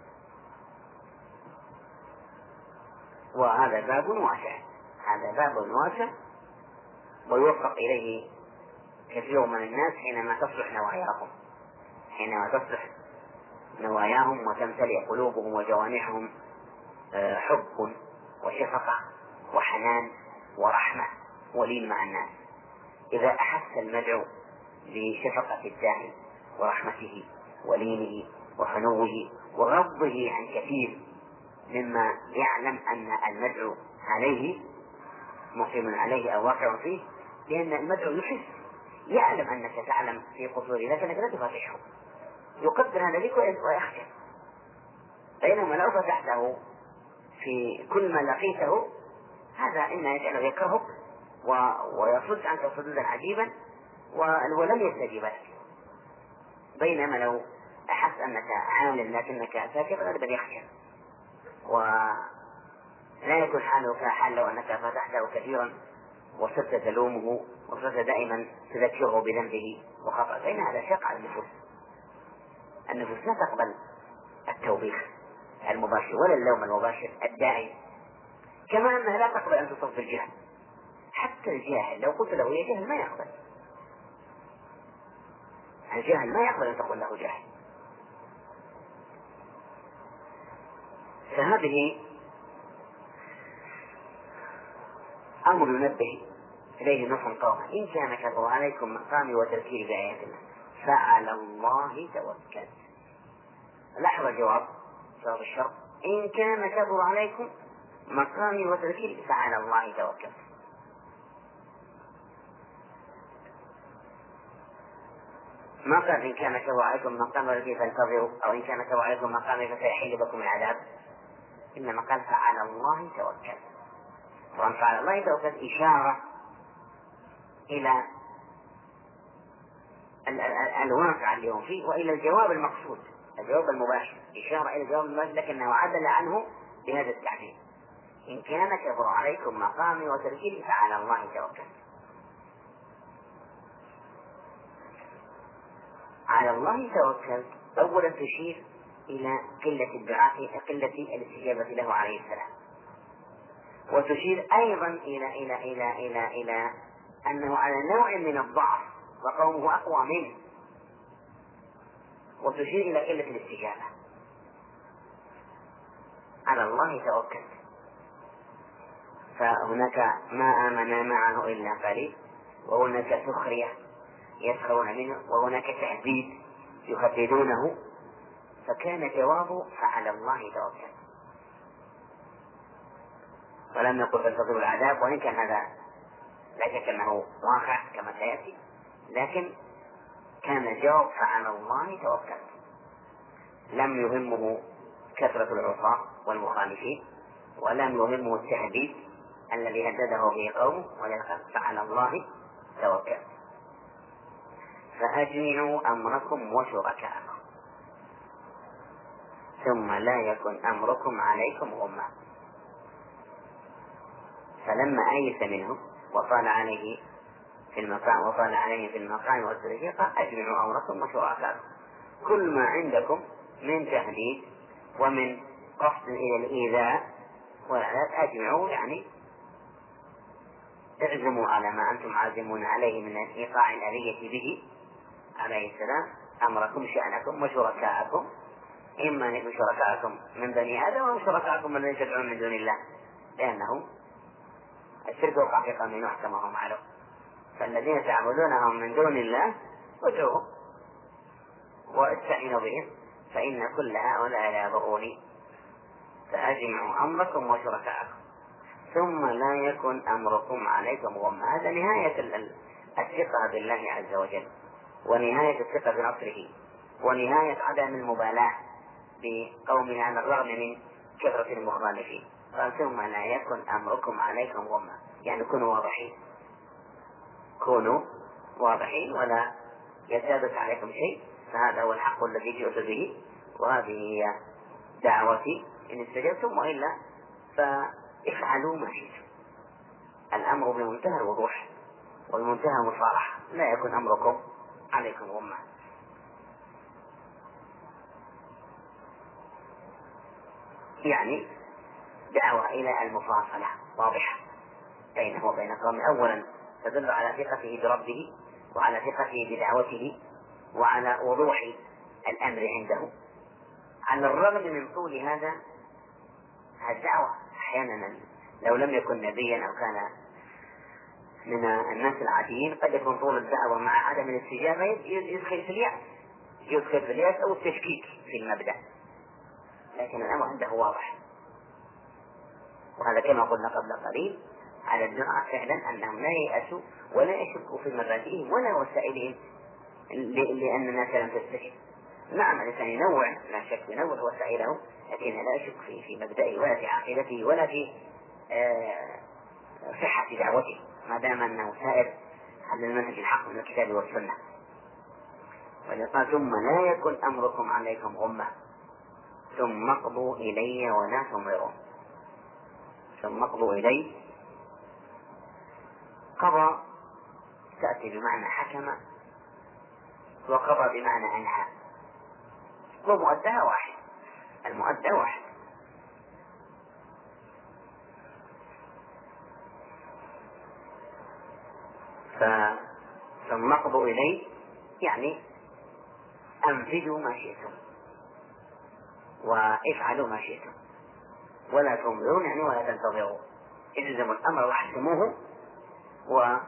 وهذا باب واسع، هذا باب واسع ويوفق إليه كثير من الناس حينما تصلح نواياهم، حينما تصلح نواياهم وتمتلئ قلوبهم وجوانحهم حب وشفقة وحنان ورحمة ولين مع الناس. إذا أحس المدعو بشفقة الداعي ورحمته ولينه وحنوه وغضه عن كثير مما يعلم أن المدعو عليه مقيم عليه أو واقع فيه، لأن المدعو يحس، يعلم أنك تعلم في قصوره لكنك لا تفاتحه، يقدر هذا لك ويخشى. بينما لو فتحته في كل ما لقيته، هذا إما يجعله يكرهك ويصد عنك صدودا عجيبا ولم يستجيب لك. بينما لو أحس أنك عالم لكنك ساكت غالبا يخشى، ولا يكون حالك حال لو أنك فتحته كثيرا وصرت تلومه وصرت دائما تذكره بذنبه وخطأ، فإن هذا شاق على النفوس. النفوس لا تقبل التوبيخ المباشر ولا اللوم المباشر الداعي، كما أنها لا تقبل أن تصف بالجهل. حتى الجاهل لو قلت له يا جهل ما يقبل، الجاهل ما يقبل أن تقول له جاهل. فهذه أمر ينبه إليه نص قوما إن كان كبر عليكم مقامي وتذكيري بآيات الله فعلى الله توكلت. لحظة جواب الشرط، إن كان كبر عليكم مقامي وتذكيري فعلى الله توكلت. ما قال إن كان كبر عليكم مقامي وتذكيري فانتظروا، أو إن كان كبر عليكم مقامي فسيحل بكم العذاب، إنما قال فعلى الله توكلت. وأن فعلى الله توكلت إشارة إلى الواقع اليوم فيه وإلى الجواب المقصود، الجواب المباشر، إشارة إلى الجواب المباشر لكنه عدل عنه بهذا التعبير إن كان كبر عليكم مقامي وتذكيري فعلى الله توكلت. على الله توكلت أولا تشير إلى قلة الدعاء، قلة الاستجابة له عليه السلام، وتشير أيضا إلى أنه على نوع من الضعف وقومه أقوى منه، وتشير إلى قلة الاستجابة. على الله توكل، فهناك ما آمن معه إلا قليل، وهناك سخرية يسخرون منه، وهناك تهديد يهددونه، فكان جوابه فعلى الله توكل، ولم يقل فانتظروا العذاب، وإن كان هذا لا شك أنه واقع كما سيأتي، لكن كان جواب فعلى الله توكل. لم يهمه كثرة العصاة والمخالفين، ولم يهمه التهديد الذي هدده به قومه، ولكن فعلى الله توكل. فأجمعوا أمركم وشركاءكم ثم لا يكن أمركم عليكم غمة. فلما أيس منه وطال عليه في المقام والسرية قال أجمعوا أمركم وشركاءكم، كل ما عندكم من تهديد ومن قصد إلى الإيذاء والعذاب أجمعوا، يعني اعزموا على ما أنتم عازمون عليه من إيقاع الأذية به عليه السلام أمركم شأنكم وشركاءكم، إما أن يكون شركاءكم من بني آدم أو شركاءكم الذين تدعون من دون الله، لأنه الشرك وقع في قوم نوح كما هو معلوم. فالذين تعبدونهم من دون الله ادعوهم واستعينوا بهم، فإن كل هؤلاء لا يضروني. فأجمعوا أمركم وشركاءكم ثم لا يكن أمركم عليكم غمة. هذا نهاية الثقة بالله عز وجل، ونهاية الثقة بنصره، ونهاية عدم المبالاة بقومه على الرغم من كثرة المخالفين. قال ثم لا يكن أمركم عليكم غمة، يعني كونوا واضحين ولا يلتبس عليكم شيء، فهذا هو الحق الذي جئت به، وهذه هي دعوتي إن استجبتم، وإلا فافعلوا ما شئتم. الأمر بمنتهى الوضوح وبمنتهى المصارحة، لا يكن أمركم عليكم غمة. يعني دعوة إلى المفاصلة واضحة بينه وبين قومه، أولا تدل على ثقته بربه وعلى ثقته بدعوته وعلى وضوح الأمر عنده، على الرغم من طول هذا الدعوة. أحيانا لو لم يكن نبيا أو كان من الناس العاديين قد يكون طول الدعوة مع عدم الاستجابة يدخل في اليأس أو التشكيك في المبدأ، لكن الأمر عنده واضح. وهذا كما قلنا قبل قليل على الدعاء فعلا أنهم لا ييأسوا ولا يشكوا في مبادئهم ولا وسائلهم لأن الناس لم تستجب. نعم الإنسان ينوع، لا شك ينوع وسائله، لكن لا يشك في مبدئه ولا في عقيدته ولا في صحة دعوته، ما دام أنه سائر على المنهج الحق من الكتاب والسنة. ولقال ثم لا يكن أمركم عليكم غمة ثم اقضوا إلي ولا تنظرون. ثم اقضوا إلي، قضى تأتي بمعنى حكم، وقضى بمعنى أنهى، ومؤدها واحد، المؤدى واحد. ثم اقضوا إلي يعني أنفذوا ما شئتم وافعلوا ما شئتم، ولا تنظرون يعني ولا تنتظروا، الزموا الأمر واحكموه. وكما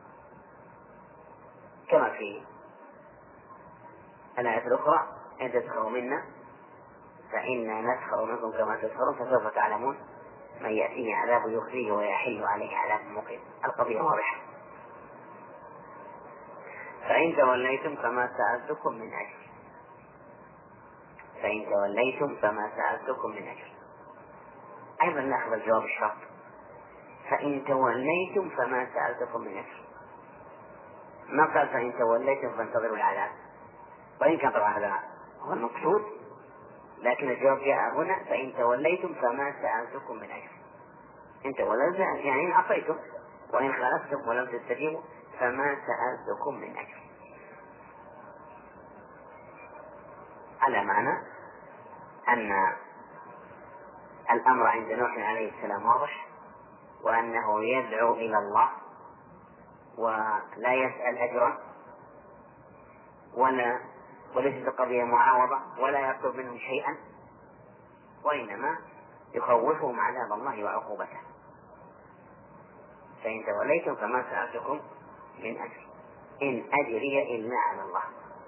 في الآية الأخرى إن تسخروا منا فإنا نسخر منكم كما تسخرون فسوف تعلمون من يأتيه عذاب يخزيه ويحل عليه عذاب مقيم. القضية واضحة. فإن توليتم فما سألتكم من أجر، فإن توليتم فما سألتكم من أجر. أيضا نأخذ الجواب الشرط، فإن توليتم فما سألتكم من أجر، ما قال فإن توليتم فانتظروا العذاب، وإن كان طبعا هذا هو المقصود، لكن الجواب جاء هنا فإن توليتم فما سألتكم من أجر. إن توليتم يعني إن عصيتم وإن خالفتم ولم تستجيبوا فما سألتكم من أجر، على معنى أن الأمر عند نوح عليه السلام واضح، وأنه يدعو إلى الله ولا يسأل أجرا وليست القضية معاوضة ولا يطلب منهم شيئا، وإنما يخوفهم عذاب الله وعقوبته. فإن توليتم فما سألتكم من أجر إن أجري إلا على الله،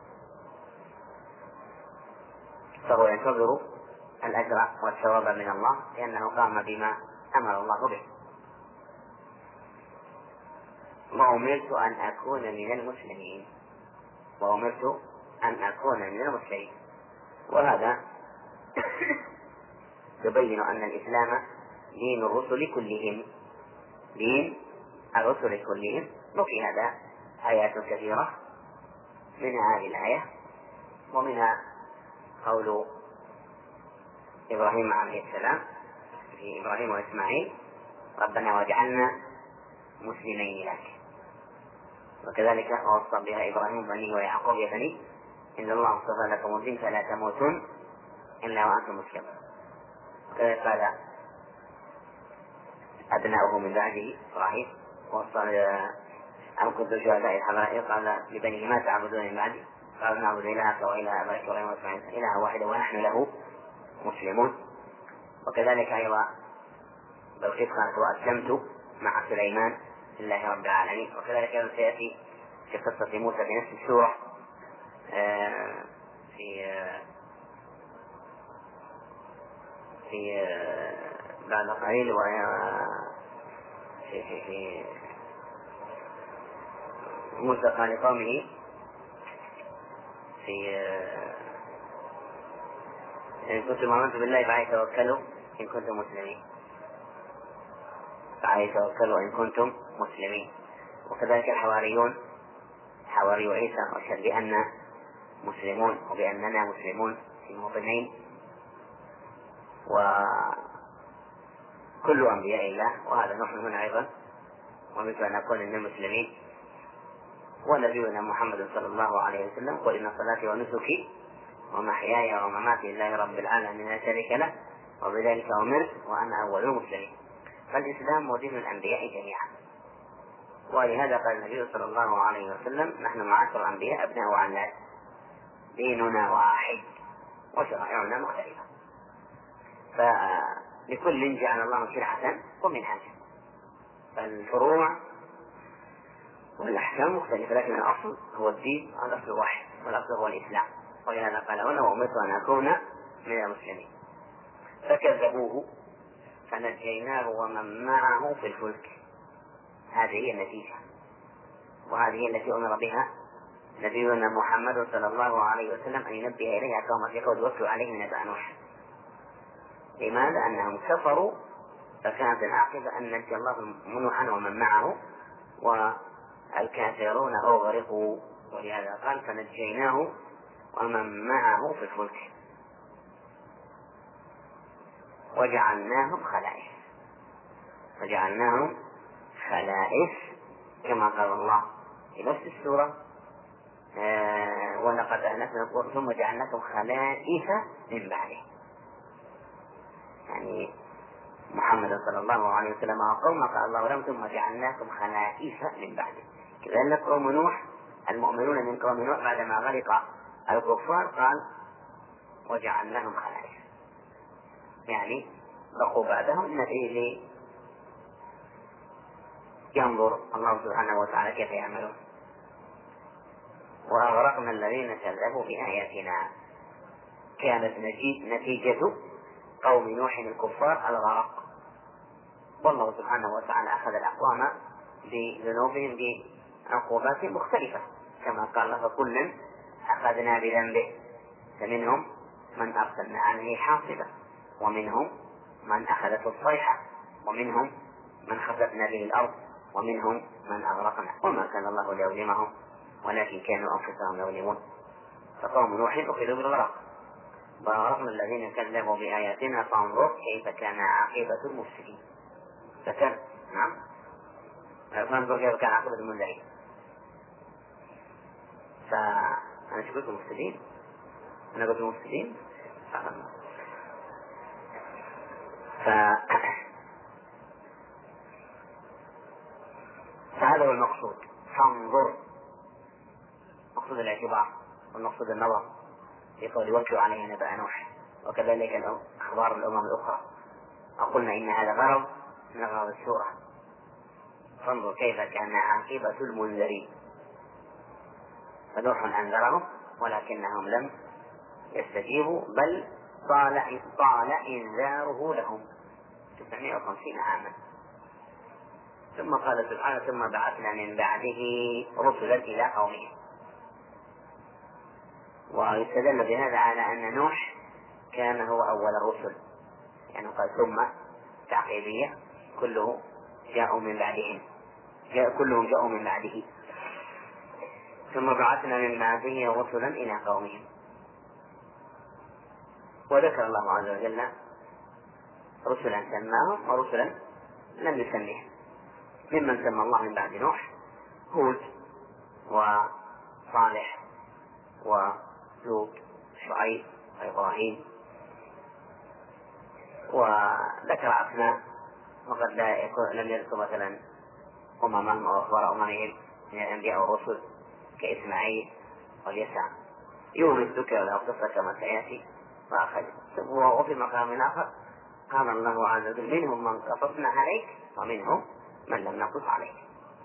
فهو ينتظر الأجر والثواب من الله لأنه قام بما أمر الله به. وأمرت أن أكون من المسلمين، وأمرت أن أكون من المسلمين. وهذا يبين أن الإسلام دين الرسل كلهم، دين الرسل كلهم. وفي هذا آيات كثيرة، منها هذه الآية ومنها قول إبراهيم عليه السلام في إبراهيم وإسماعيل: ربنا واجعلنا مسلمين لك. وكذلك وصى بها إبراهيم بنيه ويعقوب: يا بني إن الله اصطفى لكم الدين فلا تموتن إلا وأنتم مسلمون. وكذلك قال أبناؤه من بعده إبراهيم وصى: أم كنتم شهداء الحبائل قال لبنيه ما تعبدون من بعدي قالوا نعبد إلهك وإله آبائك إبراهيم وإسماعيل إلها واحدا ونحن له مسلمون. وكذلك أيضا بلقيس قالت: وأسلمت مع سليمان لله رب العالمين. وكذلك أيضا سيأتي في قصة موسى في نفس السورة في بعد قليل في موسى قال لقومه إن كنتم آمنتم بالله فعليه توكلوا إن كنتم مسلمين، فعليه توكلوا إن كنتم مسلمين. وكذلك الحواريون، حواري عيسى: واشهد بأننا مسلمون وبأننا مسلمون في موطنين. وكل أنبياء الله، وهذا نحن هنا أيضا ومثل أن نكون من المسلمين. ونبينا محمد صلى الله عليه وسلم: قل إن صلاتي ونسكي ومحياي ومماتي لله رب العالمين لا شريك له وبذلك أمرت وأنا أول المسلمين. فالإسلام هو دين الأنبياء جميعا، ولهذا قال النبي صلى الله عليه وسلم: نحن معاشر الأنبياء أبناء علات، ديننا واحد وشرائعنا مختلفة. فلكل جعل الله شرعة ومنهاجا، فالفروع والأحكام مختلفة، لكن الأصل هو الدين، الأصل واحد والأصل هو الإسلام. ولهذا قال: وأنا أمرت أن أكون من المسلمين. فكذبوه فنجيناه ومن معه في الفلك. هذه هي النتيجة، وهذه التي أمر بها نبينا محمد صلى الله عليه وسلم أن ينبه إليها قوم في قول: واتلو عليهم نبأ نوح. لماذا؟ أنهم كفروا، فكانت العاقبة أن نجى الله نوحا ومن معه، والكافرون أغرقوا. ولهذا قال: فنجيناه ومن معه في الفلك وجعلناهم خلائف كما قال الله في نفس السورة: ولقد أهلكنا القرون ثم جعلناكم خلائف من بعده. يعني محمد صلى الله عليه وسلم وقومه قال الله لهم: ثم جعلناكم خلائف من بعده. كذلك قوم نوح، المؤمنون من قوم نوح بعدما غرق الكفار قال: وجعلناهم خلائف، يعني بقوا بعدهم ينظر الله سبحانه وتعالى كيف يعملون. وأغرقنا الذين كذبوا بآياتنا. كانت نتيجة قوم نوح الكفار الغرق، والله سبحانه وتعالى أخذ الأقوام بذنوبهم بعقوبات مختلفة كما قال: فكلا أخذنا بذنبه، فمنهم من أرسلنا عليه حاصبا، ومنهم من أخذته الصيحة، ومنهم من خسفنا به الأرض، ومنهم من أغرقنا، وما كان الله ليظلمهم ولكن كانوا أنفسهم يظلمون. فقوم نوح أخذوا بالغرق، وأغرقنا الذين كذبوا بآياتنا فانظر كيف كان عاقبة المفسدين. فانظر كيف كان عاقبة المنذرين. فأنا قلت مفسدين، ف... فهذا هو المقصود. فانظر، مقصود الاعتبار والمقصود النظر في قول واتلو عليه نبأ نوح، وكذلك أخبار الأمم الأخرى. وقلنا إن هذا غرض من أغراض السورة. فانظر كيف كان عاقبة المنذرين، فنوح أنذرهم ولكنهم لم يستجيبوا، بل طال إنذاره لهم 950 عاما. ثم قال سبحانه ثم بعثنا من بعده رسلا إلى قومهم. ويستدل بهذا على أن نوح كان هو أول الرسل، يعني قال ثم تعقيبية، كلهم جاءوا من بعده. ثم بعثنا من بعده رسلا إلى قومهم. وذكر الله عز وجل رسلا سماهم ورسلا لم يسمهم. ممن سمى الله من بعد نوح هود وصالح ولوط شعيب وإبراهيم، وذكر أسماء، وقد لم يذكر مثلا أممهم أو أخبار أممهم من الأنبياء والرسل كإسماعيل واليسع. يونس ذكر له قصة كما سيأتي وأخذ. وفي مقام آخر قال الله عز وجل منهم من قصصنا عليك ومنهم من لم نقص عليك.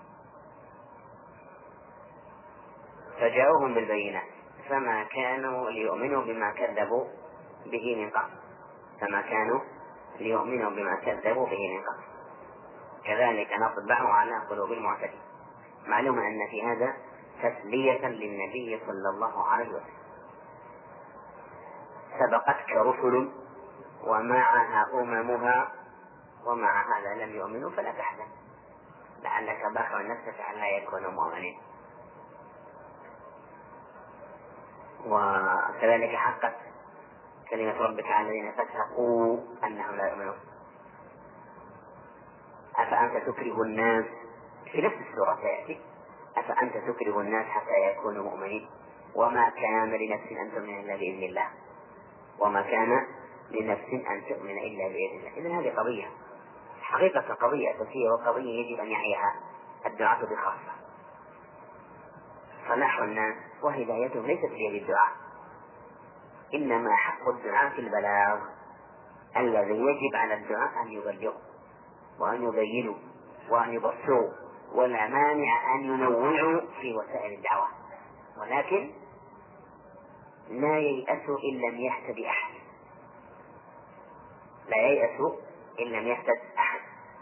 فجاءوهم بالبينات فما كانوا ليؤمنوا بما كذبوا به من قبل. كذلك نطبع على قلوب المعتدين. معلوم أن في هذا تسلية للنبي صلى الله عليه وسلم. سبقتك رسل ومعها أممها ومع هذا لم يؤمنوا فلا تحزن، لعلك باخع نفسك أن لا يكونوا مؤمنين. وكذلك حقت كلمة ربك على الذين فسقوا أنهم لا يؤمنون. أفأنت تكره الناس، في نفس السورة تأتي أفأنت تكره الناس حتى يكونوا مؤمنين وما كان لنفس أن تؤمن إلا بإذن الله إذن هذه قضية حقيقة، قضية أساسية، وقضية يجب أن يعيها الدعاة بخاصة. صلاح الناس وهدايتهم ليست بيد الدعاء، إنما حق الدعاء في البلاغ الذي يجب على الدعاء أن يبلغوا وأن يبينوا وأن يبصروا، ولا مانع أن ينوعوا في وسائل الدعوة، ولكن لا ييأسوا إن لم يهتد أحد.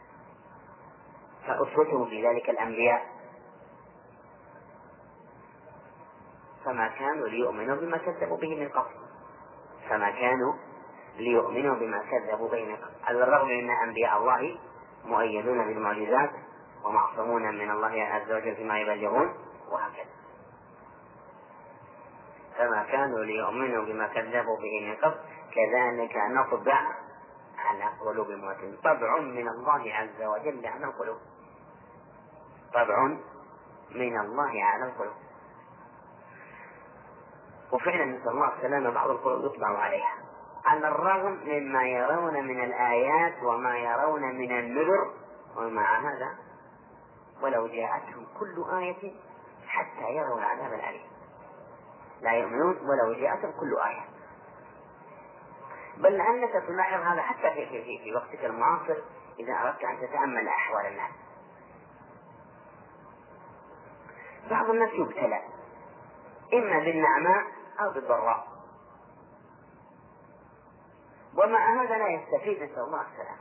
فأسوتهم في ذلك الأنبياء، فما كانوا ليؤمنوا بما كذبوا به من قبل. على الرغم من أن أنبياء الله مؤيدون بالمعجزات ومعصومون من الله عز وجل فيما يبلغون، وهكذا. فما كانوا ليؤمنوا بما كذبوا به من قبل كذلك نطبع على قلوب المعتدين. طبع من الله عز وجل على القلوب، وفعلا نسأل الله السلامة، بعض القلوب يطبع عليها على الرغم مما يرون من الآيات وما يرون من النذر. ومع هذا ولو جاءتهم كل آية حتى يروا العذاب الأليم لا يؤمنون ولو جاءتهم كل آية. بل لعلك تلاحظ هذا حتى في وقتك المعاصر إذا أردت أن تتأمل أحوال الناس. بعض الناس يبتلى إما بالنعماء أو بالضراء، ومع هذا لا يستفيد، نسأل الله السلامة.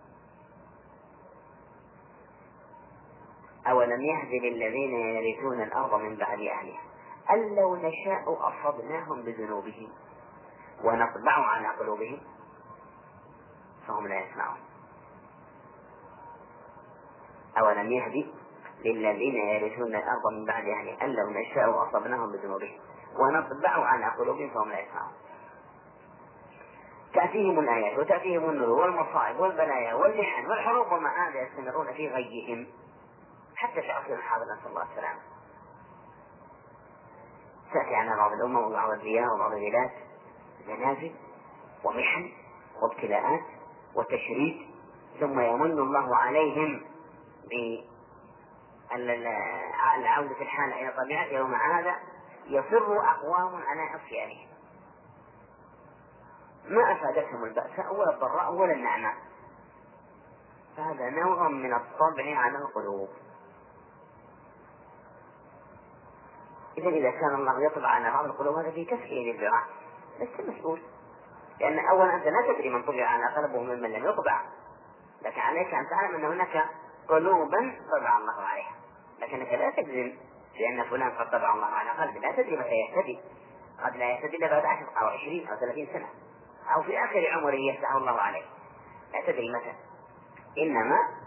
أولم يهد للذين يرثون الأرض من بعد أهلها أن لو نشاء أصبناهم بذنوبهم ونطبع على قلوبهم فهم لا يسمعون. أولم يهد للذين يرثون الأرض من بعد أهلها أن لو نشاء أصبناهم بذنوبهم ونطبع على قلوبهم فهم لا يسمعون. تأتيهم الآيات وتأتيهم النذور والمصائب والبلايا والمحن والحروب، ومع هذا يستمرون في غيهم حتى في عصر الحاضر، نسأل الله السلامة. تأتي على بعض الأمة وبعض الديار وبعض البلاد زلازل ومحن وابتلاءات وتشريد، ثم يمن الله عليهم بالعودة الحالة إلى طبيعته، ومع هذا يصر أقوام على عصيانهم، ما أفادتهم البأساء ولا الضراء ولا النعماء، فهذا نوع من الطبع على القلوب. إذا كان الله يطبع على بعض القلوب هذا في تسكين الذراع، لست مسؤول، لأن أولا أنت لا تدري من طبع على قلبه ممن لم يطبع، لكن عليك أن تعلم أن هناك قلوبا طبع الله عليها، لكنك لا تجزم لأن فلان قد طبع الله على قلبه، لا تدري متى يهتدي، قد لا يهتدي إلا بعد 10 أو 20 أو 30 سنة، أو في آخر عمره يفتح الله عليه، لا تدري متى. إنما